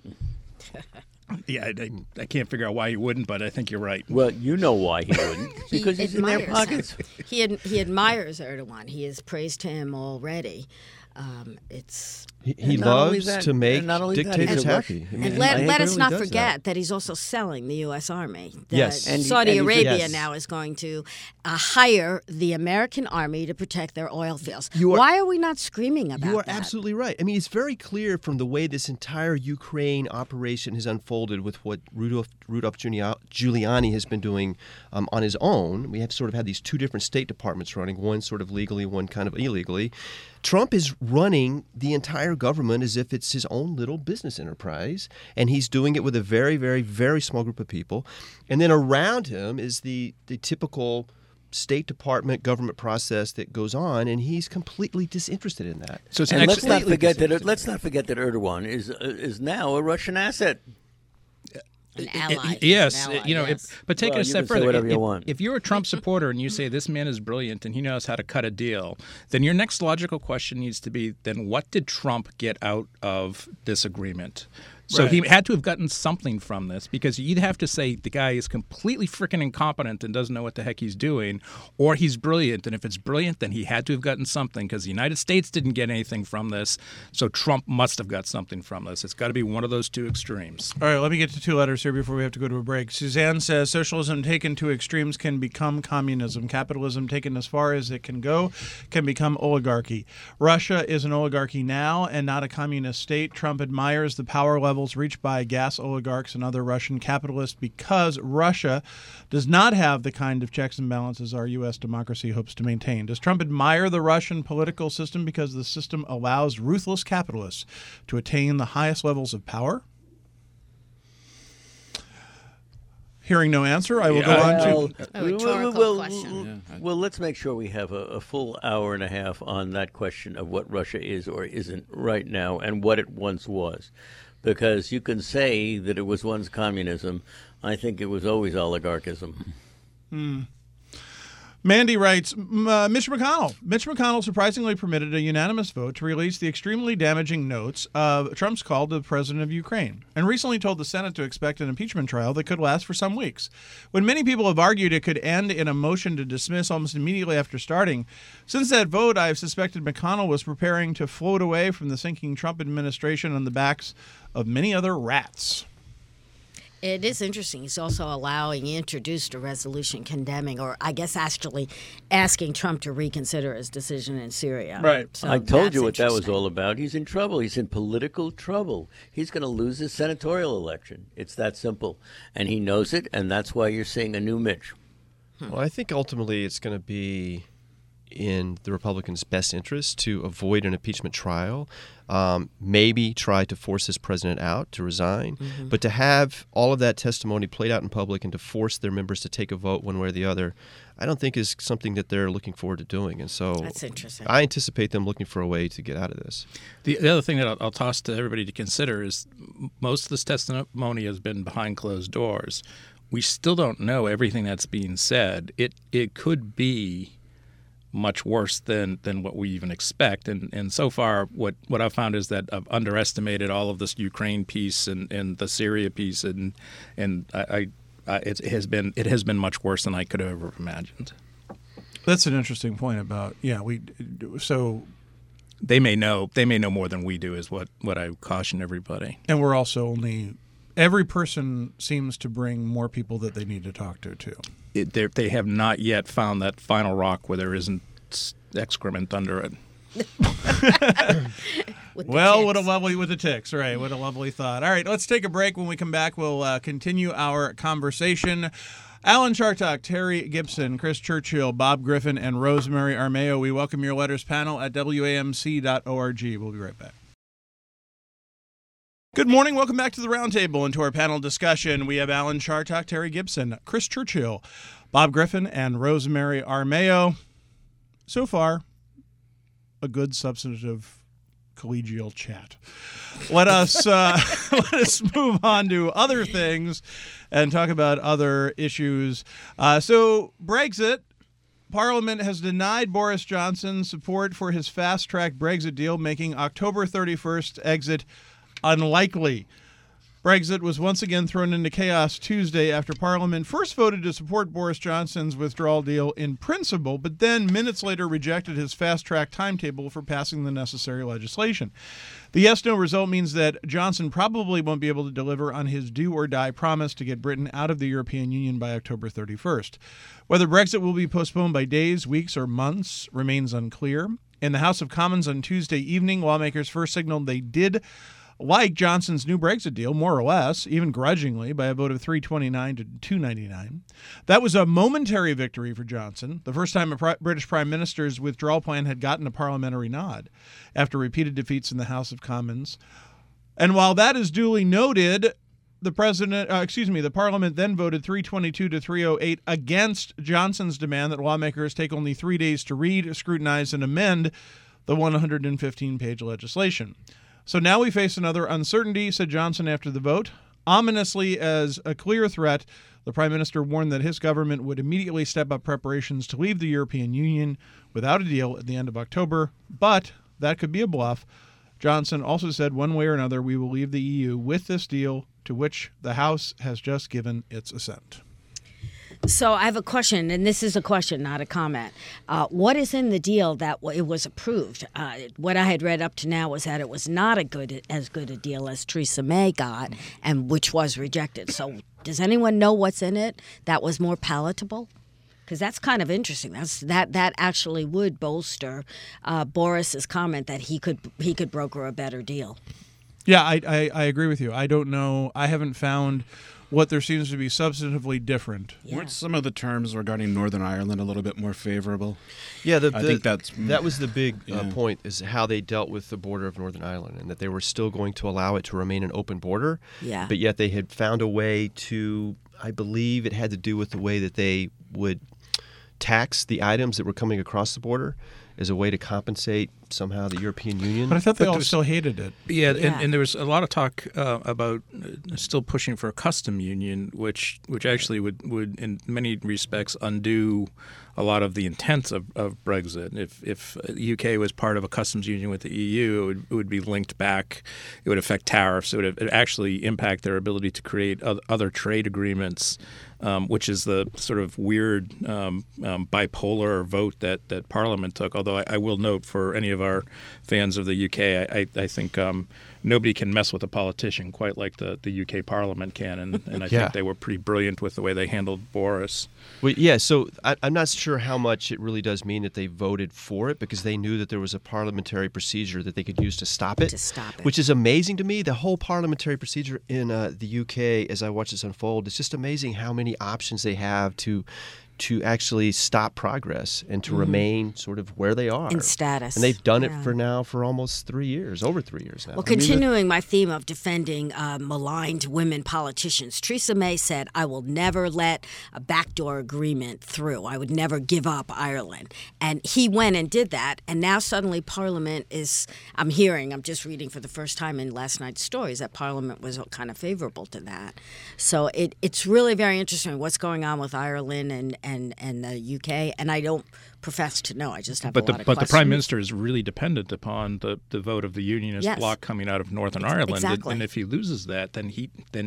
Yeah, I can't figure out why he wouldn't, but I think you're right. Well, you know why he wouldn't. Because he's in their admires pockets. him. He admires Erdogan. He has praised him already. It's he And not only loves that- to make and not only that, dictators he's a Russian- happy. I and mean, let he us really not does forget that he's also selling the U.S. Army. That Yes. And Saudi he's- Arabia Yes. now is going to hire the American Army to protect their oil fields. You are- Why are we not screaming about You are that? absolutely right. I mean, it's very clear from the way this entire Ukraine operation has unfolded with what Rudolph Giuliani has been doing on his own. We have sort of had these 2 different State Departments running, one sort of legally, one kind of illegally. Trump is running the entire government as if it's his own little business enterprise, and he's doing it with a very, very, very small group of people. And then around him is the typical State Department government process that goes on, and he's completely disinterested in that. So it's And an let's not forget that disinterested. let's not forget that Erdogan is now a Russian asset. An ally. Yes, An ally, you know, yes. but take Well, it a you step can say further. whatever you want. If you're a Trump supporter and you say this man is brilliant and he knows how to cut a deal, then your next logical question needs to be, then what did Trump get out of this agreement? So he had to have gotten something from this, because you'd have to say the guy is completely freaking incompetent and doesn't know what the heck he's doing, or he's brilliant. And if it's brilliant, then he had to have gotten something, because the United States didn't get anything from this. So Trump must have got something from this. It's got to be one of those 2 extremes. All right, let me get to 2 letters here before we have to go to a break. Suzanne says socialism taken to extremes can become communism. Capitalism taken as far as it can go can become oligarchy. Russia is an oligarchy now and not a communist state. Trump admires the power levels reached by gas oligarchs and other Russian capitalists because Russia does not have the kind of checks and balances our U.S. democracy hopes to maintain. Does Trump admire the Russian political system because the system allows ruthless capitalists to attain the highest levels of power? Hearing no answer, I will go on to... A rhetorical question. Well, let's make sure we have a full hour and a half on that question of what Russia is or isn't right now and what it once was. Because you can say that it was once communism. I think it was always oligarchism. Mandy writes, Mitch McConnell surprisingly permitted a unanimous vote to release the extremely damaging notes of Trump's call to the president of Ukraine, and recently told the Senate to expect an impeachment trial that could last for some weeks. When many people have argued it could end in a motion to dismiss almost immediately after starting, since that vote, I've suspected McConnell was preparing to float away from the sinking Trump administration on the backs of many other rats. It is interesting. He's also introduced a resolution condemning, or I guess actually asking Trump to reconsider his decision in Syria. Right. So I told you what that was all about. He's in trouble. He's in political trouble. He's going to lose his senatorial election. It's that simple. And he knows it, and that's why you're seeing a new Mitch. Well, I think ultimately it's going to be in the Republicans' best interest to avoid an impeachment trial, maybe try to force this president out to resign, but to have all of that testimony played out in public and to force their members to take a vote one way or the other, I don't think is something that they're looking forward to doing. And so that's interesting. I anticipate them looking for a way to get out of this. The other thing that I'll toss to everybody to consider is most of this testimony has been behind closed doors. We still don't know everything that's being said. It could be much worse than what we even expect. And so far, what I've found is that I've underestimated all of this Ukraine piece and the Syria piece, and it has been much worse than I could have ever imagined. That's an interesting point about so they may know more than we do is what I caution everybody. And we're also only every person seems to bring more people that they need to talk to too. They have not yet found that final rock where there isn't excrement under it. Well, what a lovely with the ticks, right? What a lovely thought. All right, let's take a break. When we come back, we'll continue our conversation. Alan Chartock, Terry Gibson, Chris Churchill, Bob Griffin, and Rosemary Armao. We welcome your letters panel at WAMC.org. We'll be right back. Good morning. Welcome back to the Roundtable and to our panel discussion. We have Alan Chartock, Terry Gibson, Chris Churchill, Bob Griffin, and Rosemary Armao. So far, a good substantive collegial chat. Let us move on to other things and talk about other issues. So Brexit. Parliament has denied Boris Johnson support for his fast-track Brexit deal, making October 31st exit unlikely. Brexit was once again thrown into chaos Tuesday after Parliament first voted to support Boris Johnson's withdrawal deal in principle, but then minutes later rejected his fast-track timetable for passing the necessary legislation. The yes-no result means that Johnson probably won't be able to deliver on his do-or-die promise to get Britain out of the European Union by October 31st. Whether Brexit will be postponed by days, weeks, or months remains unclear. In the House of Commons on Tuesday evening, lawmakers first signaled they did like Johnson's new Brexit deal, more or less, even grudgingly, by a vote of 329 to 299. That was a momentary victory for Johnson, the first time a British Prime Minister's withdrawal plan had gotten a parliamentary nod after repeated defeats in the House of Commons. And while that is duly noted, the Parliament then voted 322 to 308 against Johnson's demand that lawmakers take only 3 days to read, scrutinize, and amend the 115-page legislation. So now we face another uncertainty, said Johnson after the vote. Ominously as a clear threat, the Prime Minister warned that his government would immediately step up preparations to leave the European Union without a deal at the end of October, but that could be a bluff. Johnson also said one way or another we will leave the EU with this deal, to which the House has just given its assent. So I have a question, and this is a question, not a comment. What is in the deal that it was approved? What I had read up to now was that it was not as good a deal as Theresa May got, and which was rejected. So does anyone know what's in it that was more palatable? Because that's kind of interesting. That actually would bolster Boris's comment that he could broker a better deal. Yeah, I agree with you. I don't know. I haven't found what there seems to be substantively different. Yeah. Weren't some of the terms regarding Northern Ireland a little bit more favorable? Yeah, I think that was the big point, is how they dealt with the border of Northern Ireland, and that they were still going to allow it to remain an open border. Yeah. But yet they had found a way to, I believe it had to do with the way that they would tax the items that were coming across the border as a way to compensate somehow the European Union. But I thought they all still hated it. Yeah, Yeah. And there was a lot of talk about still pushing for a custom union, which actually would in many respects undo a lot of the intents of Brexit. If the UK was part of a customs union with the EU, it would be linked back. It would affect tariffs. It would actually impact their ability to create other trade agreements, which is the sort of weird bipolar vote that Parliament took. Although I will note for any of our fans of the UK, I think nobody can mess with a politician quite like the UK Parliament can, and I think they were pretty brilliant with the way they handled Boris. Well, yeah, so I'm not sure how much it really does mean that they voted for it because they knew that there was a parliamentary procedure that they could use to stop it. Which is amazing to me. The whole parliamentary procedure in the UK, as I watch this unfold, it's just amazing how many options they have to actually stop progress and to remain sort of where they are. In status. And they've done it for almost 3 years, over 3 years now. Well, continuing my theme of defending maligned women politicians, Theresa May said, I will never let a backdoor agreement through. I would never give up Ireland. And he went and did that. And now suddenly Parliament is, I'm just reading for the first time in last night's stories that Parliament was kind of favorable to that. So it's really very interesting what's going on with Ireland and the UK, and I don't profess to know. I just have a lot of questions. But the Prime Minister is really dependent upon the vote of the Unionist bloc coming out of Northern Ireland, exactly. And if he loses that, then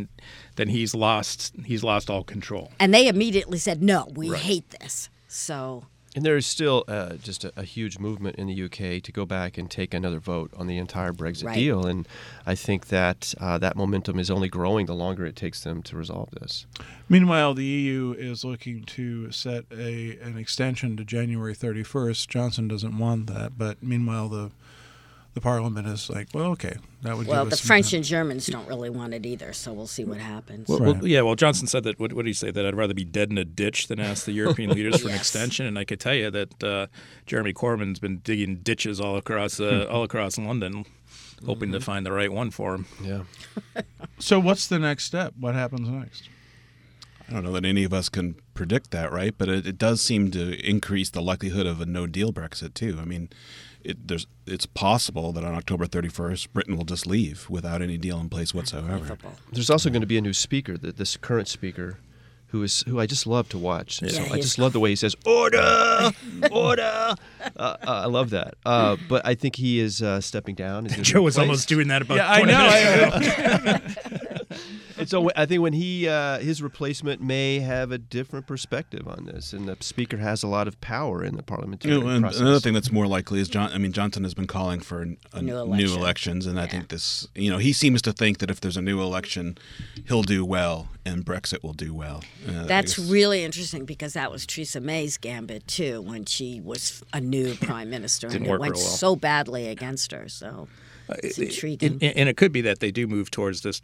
he's lost all control. And they immediately said, no, we hate this. So. And there is still just a huge movement in the UK to go back and take another vote on the entire Brexit deal. And I think that that momentum is only growing the longer it takes them to resolve this. Meanwhile, the EU is looking to set an extension to January 31st. Johnson doesn't want that, but meanwhile, the Parliament is like, well, okay, that would. Well, give us the French and Germans don't really want it either, so we'll see what happens. Well, Johnson said that. What did he say? That I'd rather be dead in a ditch than ask the European leaders for an extension. And I could tell you that Jeremy Corbyn's been digging ditches all across London, hoping to find the right one for him. Yeah. So, what's the next step? What happens next? I don't know that any of us can predict that, right? But it does seem to increase the likelihood of a no-deal Brexit, too. I mean, it's possible that on October 31st, Britain will just leave without any deal in place whatsoever. There's also going to be a new speaker, this current speaker, who I just love to watch. Yeah, I just love the way he says, order, order. I love that. But I think he is stepping down. Joe was almost doing that about 20 minutes ago. And so I think when his replacement may have a different perspective on this, and the speaker has a lot of power in the parliamentary process. Another thing that's more likely is Johnson has been calling for new elections, and I think this, he seems to think that if there's a new election, he'll do well, and Brexit will do well. That's really interesting because that was Theresa May's gambit too when she was a new prime minister, and it went so badly against her. So it's intriguing, and it could be that they do move towards this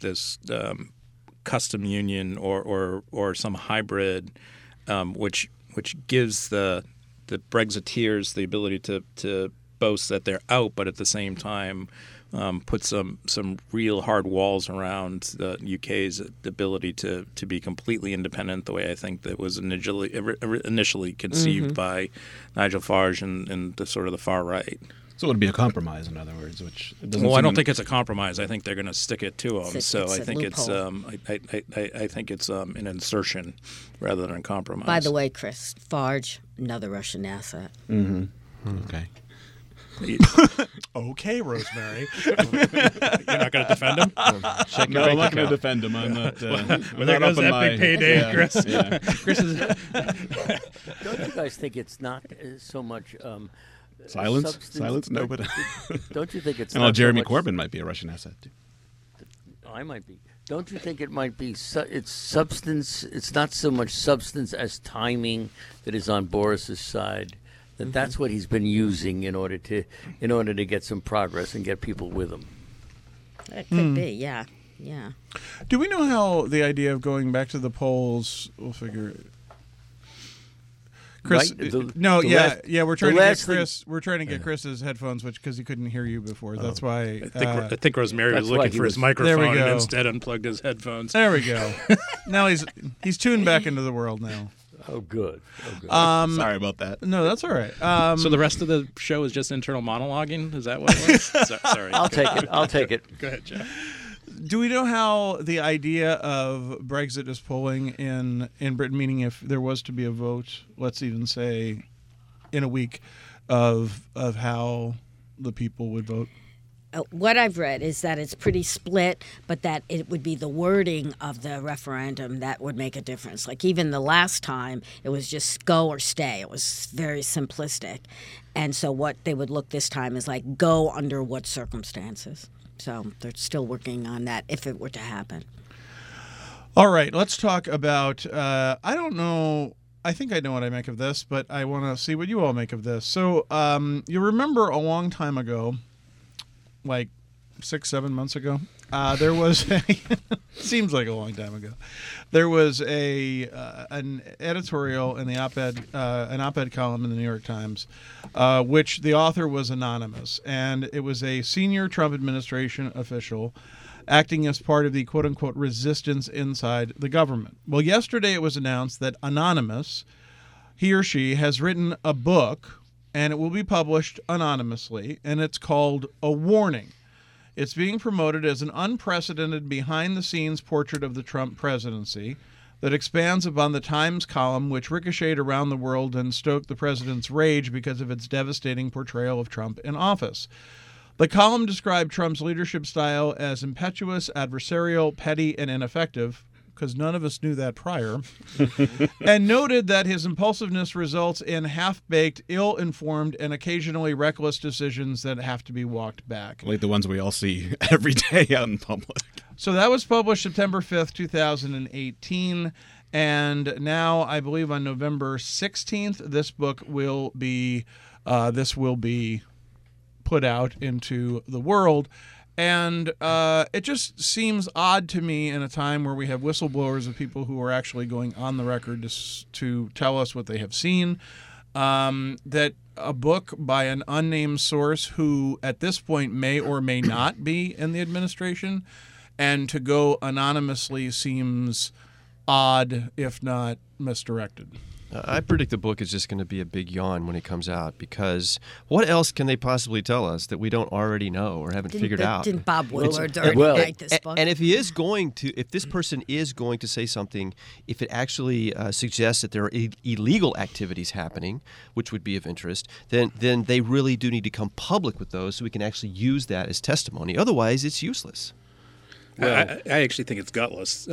custom union or some hybrid, which gives the Brexiteers the ability to boast that they're out, but at the same time put some real hard walls around the UK's ability to be completely independent, the way I think that was initially conceived by Nigel Farage and the sort of the far right. So it would be a compromise, in other words, which doesn't. Well, I don't think it's a compromise. I think they're going to stick it to them. So I think I think it's an insertion rather than a compromise. By the way, Chris, Farage, another Russian asset. Mm-hmm. Okay. Okay, Rosemary. You're not going to defend him? I'm not going to defend him. I'm not. Well, there goes that big payday, Chris. Yeah. Chris is. Don't you guys think it's not so much silence? Substance? No, but don't you think it's? Well, Jeremy Corbyn might be a Russian asset too. I might be. Don't you think it might be? It's substance. It's not so much substance as timing that is on Boris's side. That's what he's been using in order to get some progress and get people with him. It could be, yeah. Do we know how the idea of going back to the polls? We'll figure. Chris, Right? we're trying to get Chris. We're trying to get Chris's headphones, because he couldn't hear you before. That's why. I think Rosemary was looking for his microphone and instead unplugged his headphones. There we go. Now he's tuned back into the world now. Oh, good. Sorry about that. No, that's all right. So the rest of the show is just internal monologuing? Is that what it was? Sorry. I'll take it. Go ahead, Jeff. Do we know how the idea of Brexit is polling in Britain, meaning if there was to be a vote, let's even say in a week, of how the people would vote? What I've read is that it's pretty split, but that it would be the wording of the referendum that would make a difference. Like even the last time, it was just go or stay. It was very simplistic. And so what they would look this time is like go under what circumstances. So they're still working on that if it were to happen. All right, let's talk about, I don't know, I think I know what I make of this, but I want to see what you all make of this. So you remember a long time ago, like 6-7 months ago, there was seems like a long time ago. There was an editorial in the an op-ed column in the New York Times, which the author was anonymous, and it was a senior Trump administration official acting as part of the quote-unquote resistance inside the government. Well, yesterday it was announced that Anonymous, he or she, has written a book, and it will be published anonymously, and it's called A Warning. It's being promoted as an unprecedented behind-the-scenes portrait of the Trump presidency that expands upon the Times column, which ricocheted around the world and stoked the president's rage because of its devastating portrayal of Trump in office. The column described Trump's leadership style as impetuous, adversarial, petty, and ineffective, because none of us knew that prior, and noted that his impulsiveness results in half-baked, ill-informed, and occasionally reckless decisions that have to be walked back. Like the ones we all see every day out in public. So that was published September 5th, 2018, and now I believe on November 16th, this book will be put out into the world. And it just seems odd to me in a time where we have whistleblowers of people who are actually going on the record to tell us what they have seen, that a book by an unnamed source who at this point may or may not be in the administration, and to go anonymously seems odd, if not misdirected. I predict the book is just going to be a big yawn when it comes out, because what else can they possibly tell us that we don't already know or haven't figured out? Didn't Bob Woodward already write this book? And if this person is going to say something, if it actually suggests that there are illegal activities happening, which would be of interest, then they really do need to come public with those so we can actually use that as testimony. Otherwise, it's useless. Well, I actually think it's gutless.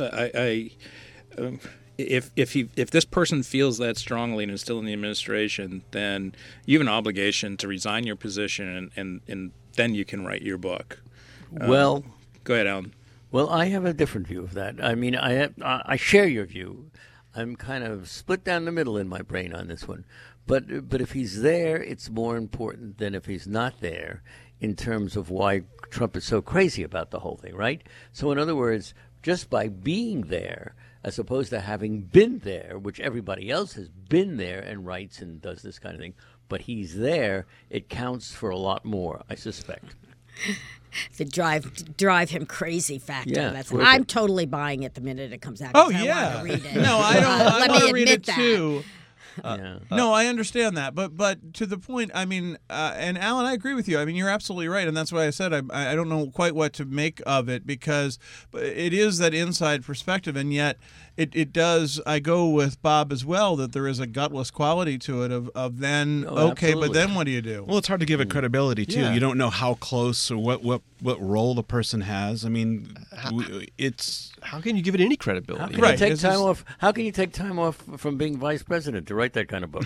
If this person feels that strongly and is still in the administration, then you have an obligation to resign your position, and then you can write your book. Well, go ahead, Alan. Well, I have a different view of that. I mean, I share your view. I'm kind of split down the middle in my brain on this one. But if he's there, it's more important than if he's not there in terms of why Trump is so crazy about the whole thing, right? So in other words, just by being there, as opposed to having been there, which everybody else has been there and writes and does this kind of thing, but he's there, it counts for a lot more, I suspect. The drive him crazy factor. Yeah, I'm totally buying it the minute it comes out. Oh, I yeah. want to read it. No, I don't. I want to read it that. too. Yeah. No, I understand that, but to the point, I mean, and Alan, I agree with you. I mean, you're absolutely right, and that's why I said I don't know quite what to make of it, because it is that inside perspective, and yet it does. I go with Bob as well, that there is a gutless quality to it of then okay, absolutely. but then what do you do? Well, it's hard to give it credibility too. Yeah. You don't know how close or what role the person has. I mean, it's How can you give it any credibility? How can you take time off? How can you take time off from being vice president to write that kind of book?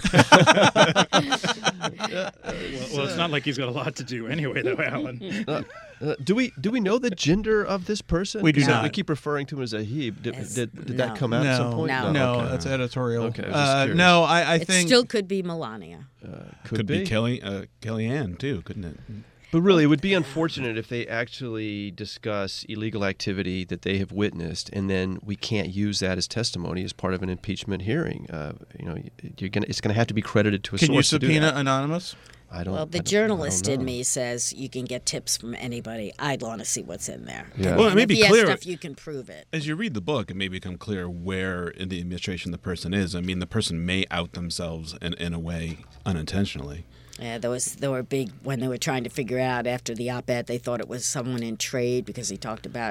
Well, it's not like he's got a lot to do anyway, though, Alan. Do we know the gender of this person? We do Because not. We keep referring to him as a he. Did No. that come out at some point? No. Okay. That's editorial. Okay, I was just curious. No, I It think still could be Melania. could be Kellyanne too, couldn't it? But really, it would be unfortunate if they actually discuss illegal activity that they have witnessed, and then we can't use that as testimony as part of an impeachment hearing. It's going to have to be credited to a Can you source. to do subpoena that. Anonymous? I don't. Well, the journalist in me says you can get tips from anybody. I'd want to see what's in there. Yeah. Well, it may if be he has clear- stuff, you can prove it. As you read the book, it may become clear where in the administration the person is. I mean, the person may out themselves in a way unintentionally. Yeah, there were big when they were trying to figure out after the op-ed. They thought it was someone in trade because he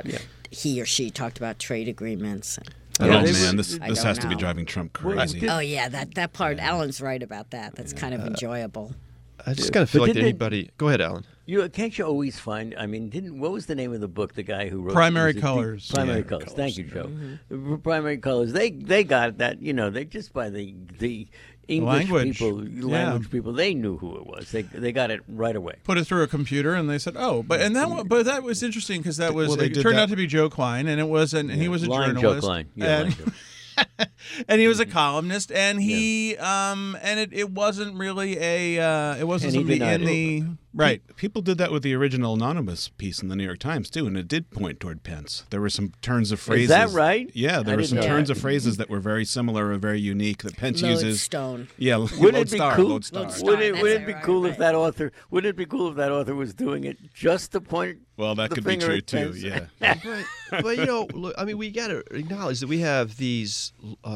or she talked about trade agreements. Oh Yeah, man, this I don't has to be know. driving Trump crazy. Oh yeah, that part. Alan's right about that. That's kind of enjoyable. I just kind of feel But like didn't anybody. Go ahead, Alan. Can't you always find? I mean, what was the name of the book? The guy who wrote Primary was it Colors. Primary Yeah. Colors. Thank you, Joe. Primary Colors. They got that. They just by the English Language. language people, they knew who it was. They got it right away. Put it through a computer, and they said, "Oh, but that was interesting because that was Well, they it did turned that- out to be Joe Klein, and he was a Line journalist, Joke line. Yeah, and, line joke. and he was a columnist, and he and it wasn't really it wasn't And he somebody denied in the right. People did that with the original Anonymous piece in the New York Times too, and it did point toward Pence. There were some turns of phrases. that right? Yeah, there I were didn't some know turns that. of phrases that were very similar and very unique that Pence uses. Lodestone. Yeah, Wouldn't it be Lodestar, cool? Lodestar. Lodestar. Would it That's be right, cool right. if that author? Wouldn't it be cool if that author was doing it just to point? Well, that the could be finger true at too. Pence? Yeah. But look, I mean, we got to acknowledge that we have these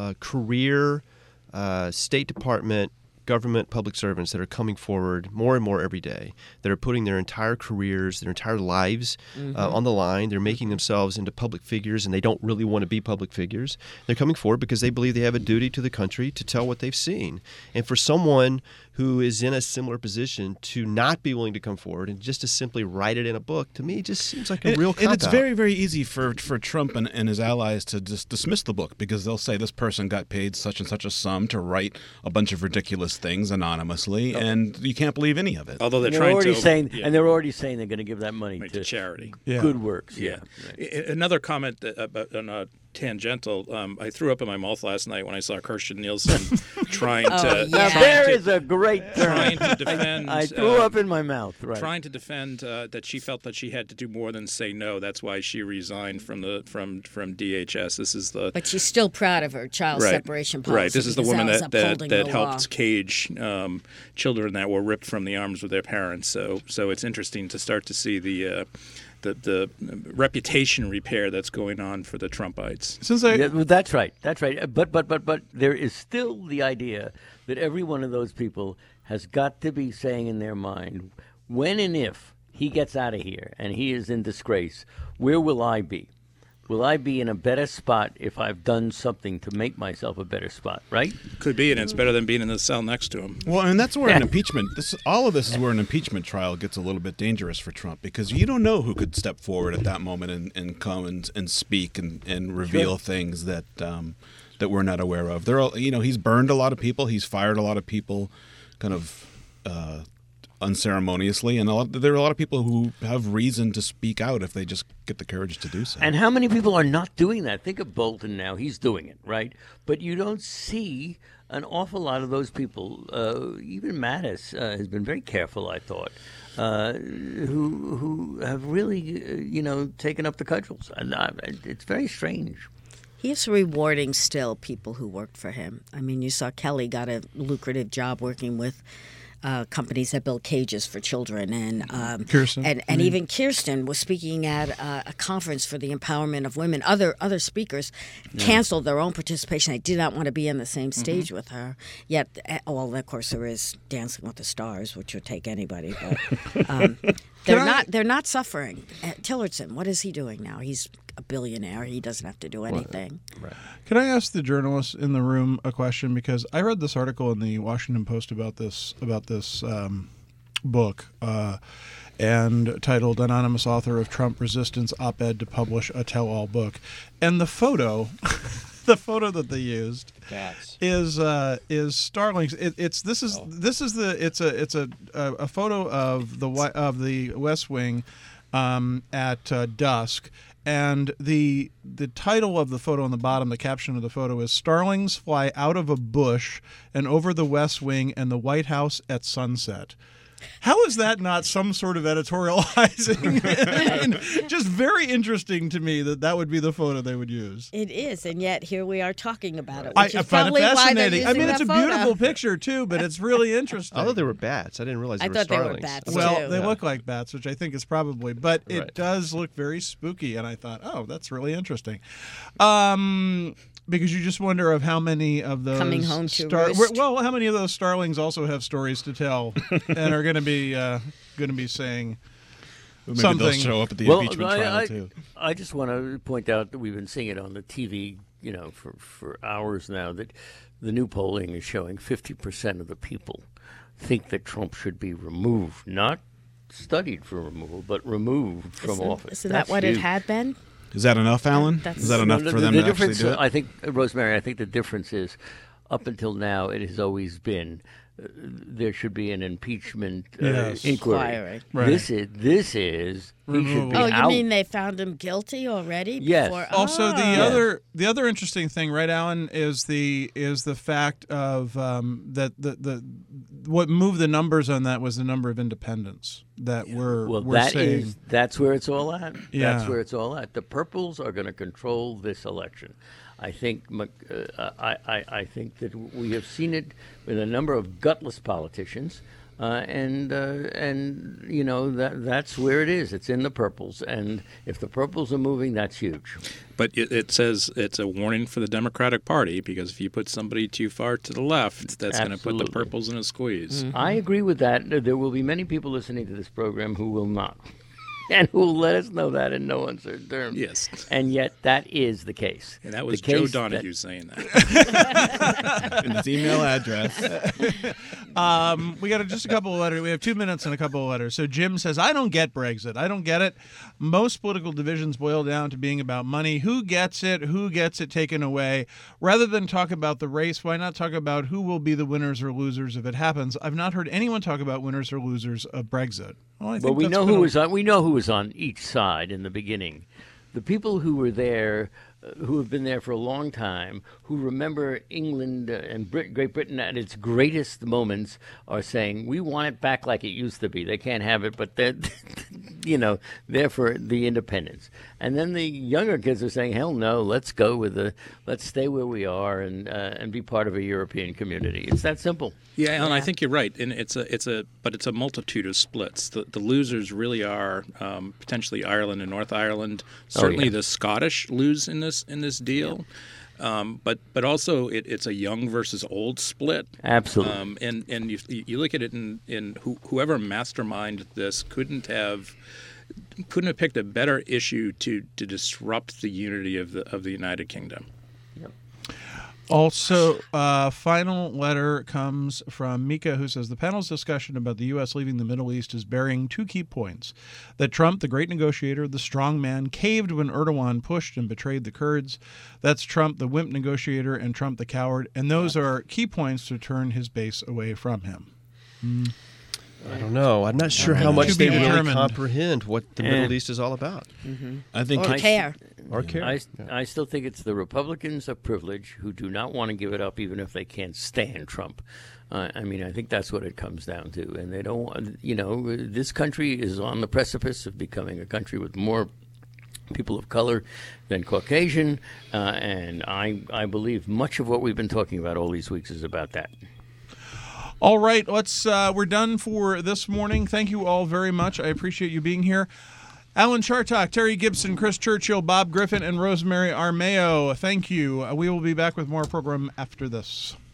career State Department, government public servants that are coming forward more and more every day, that are putting their entire careers, their entire lives on the line. They're making themselves into public figures, and they don't really want to be public figures. They're coming forward because they believe they have a duty to the country to tell what they've seen. And for someone who is in a similar position to not be willing to come forward and just to simply write it in a book, to me, just seems like a real cop-out. And it's very, very easy for Trump and his allies to just dismiss the book because they'll say this person got paid such and such a sum to write a bunch of ridiculous things anonymously, and you can't believe any of it. Although they're They're trying already to saying, yeah, and they're already saying they're going to give that money to charity. Yeah. good works. Yeah. Right. Another comment about tangential. I threw up in my mouth last night when I saw Kirstjen Nielsen trying Oh, to yeah. Now trying there to- is a great trying term. to defend. I threw up in my mouth. Right. Trying to defend that she felt that she had to do more than say no. That's why she resigned from DHS. This is the But she's still proud of her child separation policy. Right. This is the because woman was that upholding the law. helped cage children that were ripped from the arms of their parents. So it's interesting to start to see the reputation repair that's going on for the Trumpites. Since I Yeah, well, that's right. That's right. But there is still the idea that every one of those people has got to be saying in their mind, when and if he gets out of here and he is in disgrace, where will I be? Will I be in a better spot if I've done something to make myself a better spot, right? Could be, and it's better than being in the cell next to him. Well, and that's where an impeachment. All of this is where an impeachment trial gets a little bit dangerous for Trump because you don't know who could step forward at that moment and come and speak and reveal things that that we're not aware of. He's burned a lot of people. He's fired a lot of people, kind of unceremoniously, and there are a lot of people who have reason to speak out if they just get the courage to do so. And how many people are not doing that? Think of Bolton now. He's doing it, right? But you don't see an awful lot of those people. Even Mattis has been very careful, I thought, who have really, taken up the cudgels. And it's very strange. He's rewarding still people who worked for him. I mean, you saw Kelly got a lucrative job working with companies that build cages for children, and Kirsten. and even Kirsten was speaking at a conference for the empowerment of women. Other speakers canceled their own participation. They did not want to be on the same stage with her. Yet, well, of course, there is Dancing with the Stars, which would take anybody. But they're not suffering. Tillotson, what is he doing now? He's a billionaire. He doesn't have to do anything. Right. Can I ask the journalists in the room a question? Because I read this article in the Washington Post about this book, and titled "Anonymous Author of Trump Resistance Op-Ed to Publish a Tell-All Book," and the photo, the photo that they used is Starling's. It's a photo of the West Wing at dusk. And the title of the photo on the bottom, the caption of the photo is "Starlings fly out of a bush and over the West Wing and the White House at sunset." How is that not some sort of editorializing? And just very interesting to me that would be the photo they would use. It is, and yet here we are talking about it. I Which is find it probably why they're fascinating. I using mean, it's that a photo. beautiful picture too, but it's really interesting. Although they were bats, I didn't realize I they were thought they were starlings. bats. Well, too. they look like bats, which I think is probably, but it Right. does look very spooky, and I thought, oh, that's really interesting. Because you just wonder of how many of those Coming home to roost. well, how many of those starlings also have stories to tell and are going to be saying Maybe something. they'll show up at the Well, impeachment trial too. I just want to point out that we've been seeing it on the TV, for hours now, that the new polling is showing 50% of the people think that Trump should be removed, not studied for removal, but removed from office. Isn't that That's what huge. it had been? Is that enough, Alan? That's- Is that enough No, for the them to actually difference, do it? I think, Rosemary, I think the difference is, up until now, it has always been there should be an impeachment Yes. inquiry. Right. This is he should be Oh, you out. mean they found him guilty already? Yes. Before? Also, Oh. the other interesting thing, right, Alan, is the fact of that the what moved the numbers on that was the number of independents that we're saying. That's where it's all at. Yeah. That's where it's all at. The purples are going to control this election. I think I think that we have seen it with a number of gutless politicians, and that's where it is. It's in the purples, and if the purples are moving, that's huge. But it says it's a warning for the Democratic Party, because if you put somebody too far to the left, that's going to put the Absolutely. purples in a squeeze. I agree with that. There will be many people listening to this program who will not. And who will let us know that in no uncertain terms. Yes. And yet that is the case. And that was The Joe case Donahue saying that. And his email address. We got just a couple of letters. We have 2 minutes and a couple of letters. So Jim says, I don't get Brexit. I don't get it. Most political divisions boil down to being about money. Who gets it? Who gets it taken away? Rather than talk about the race, why not talk about who will be the winners or losers if it happens? I've not heard anyone talk about winners or losers of Brexit. Well, I think we that's know been who a- was on. We know who was on each side in the beginning. The people who were there, who have been there for a long time, who remember England and Great Britain at its greatest moments, are saying we want it back like it used to be. They can't have it, but they're, they're for the independence. And then the younger kids are saying, hell no, let's stay where we are and be part of a European community. It's that simple. Yeah, Alan, I think you're right, and it's a multitude of splits. The losers really are potentially Ireland and North Ireland. Certainly, the Scottish lose in this deal, but also it's a young versus old split. Absolutely. And you look at it in whoever masterminded this couldn't have picked a better issue to disrupt the unity of the United Kingdom. Also, final letter comes from Mika, who says the panel's discussion about the U.S. leaving the Middle East is bearing two key points: that Trump, the great negotiator, the strong man, caved when Erdogan pushed and betrayed the Kurds. That's Trump, the wimp negotiator, and Trump, the coward. And those are key points to turn his base away from him. I don't know. I'm not sure how much To be they really determined. comprehend what the Middle East is all about. I think Or care. Or care. I still think it's the Republicans of privilege who do not want to give it up, even if they can't stand Trump. I mean, I think that's what it comes down to. And they don't want, this country is on the precipice of becoming a country with more people of color than Caucasian. And I believe much of what we've been talking about all these weeks is about that. All right, we're done for this morning. Thank you all very much. I appreciate you being here. Alan Chartock, Terry Gibson, Chris Churchill, Bob Griffin, and Rosemary Armao, thank you. We will be back with more program after this.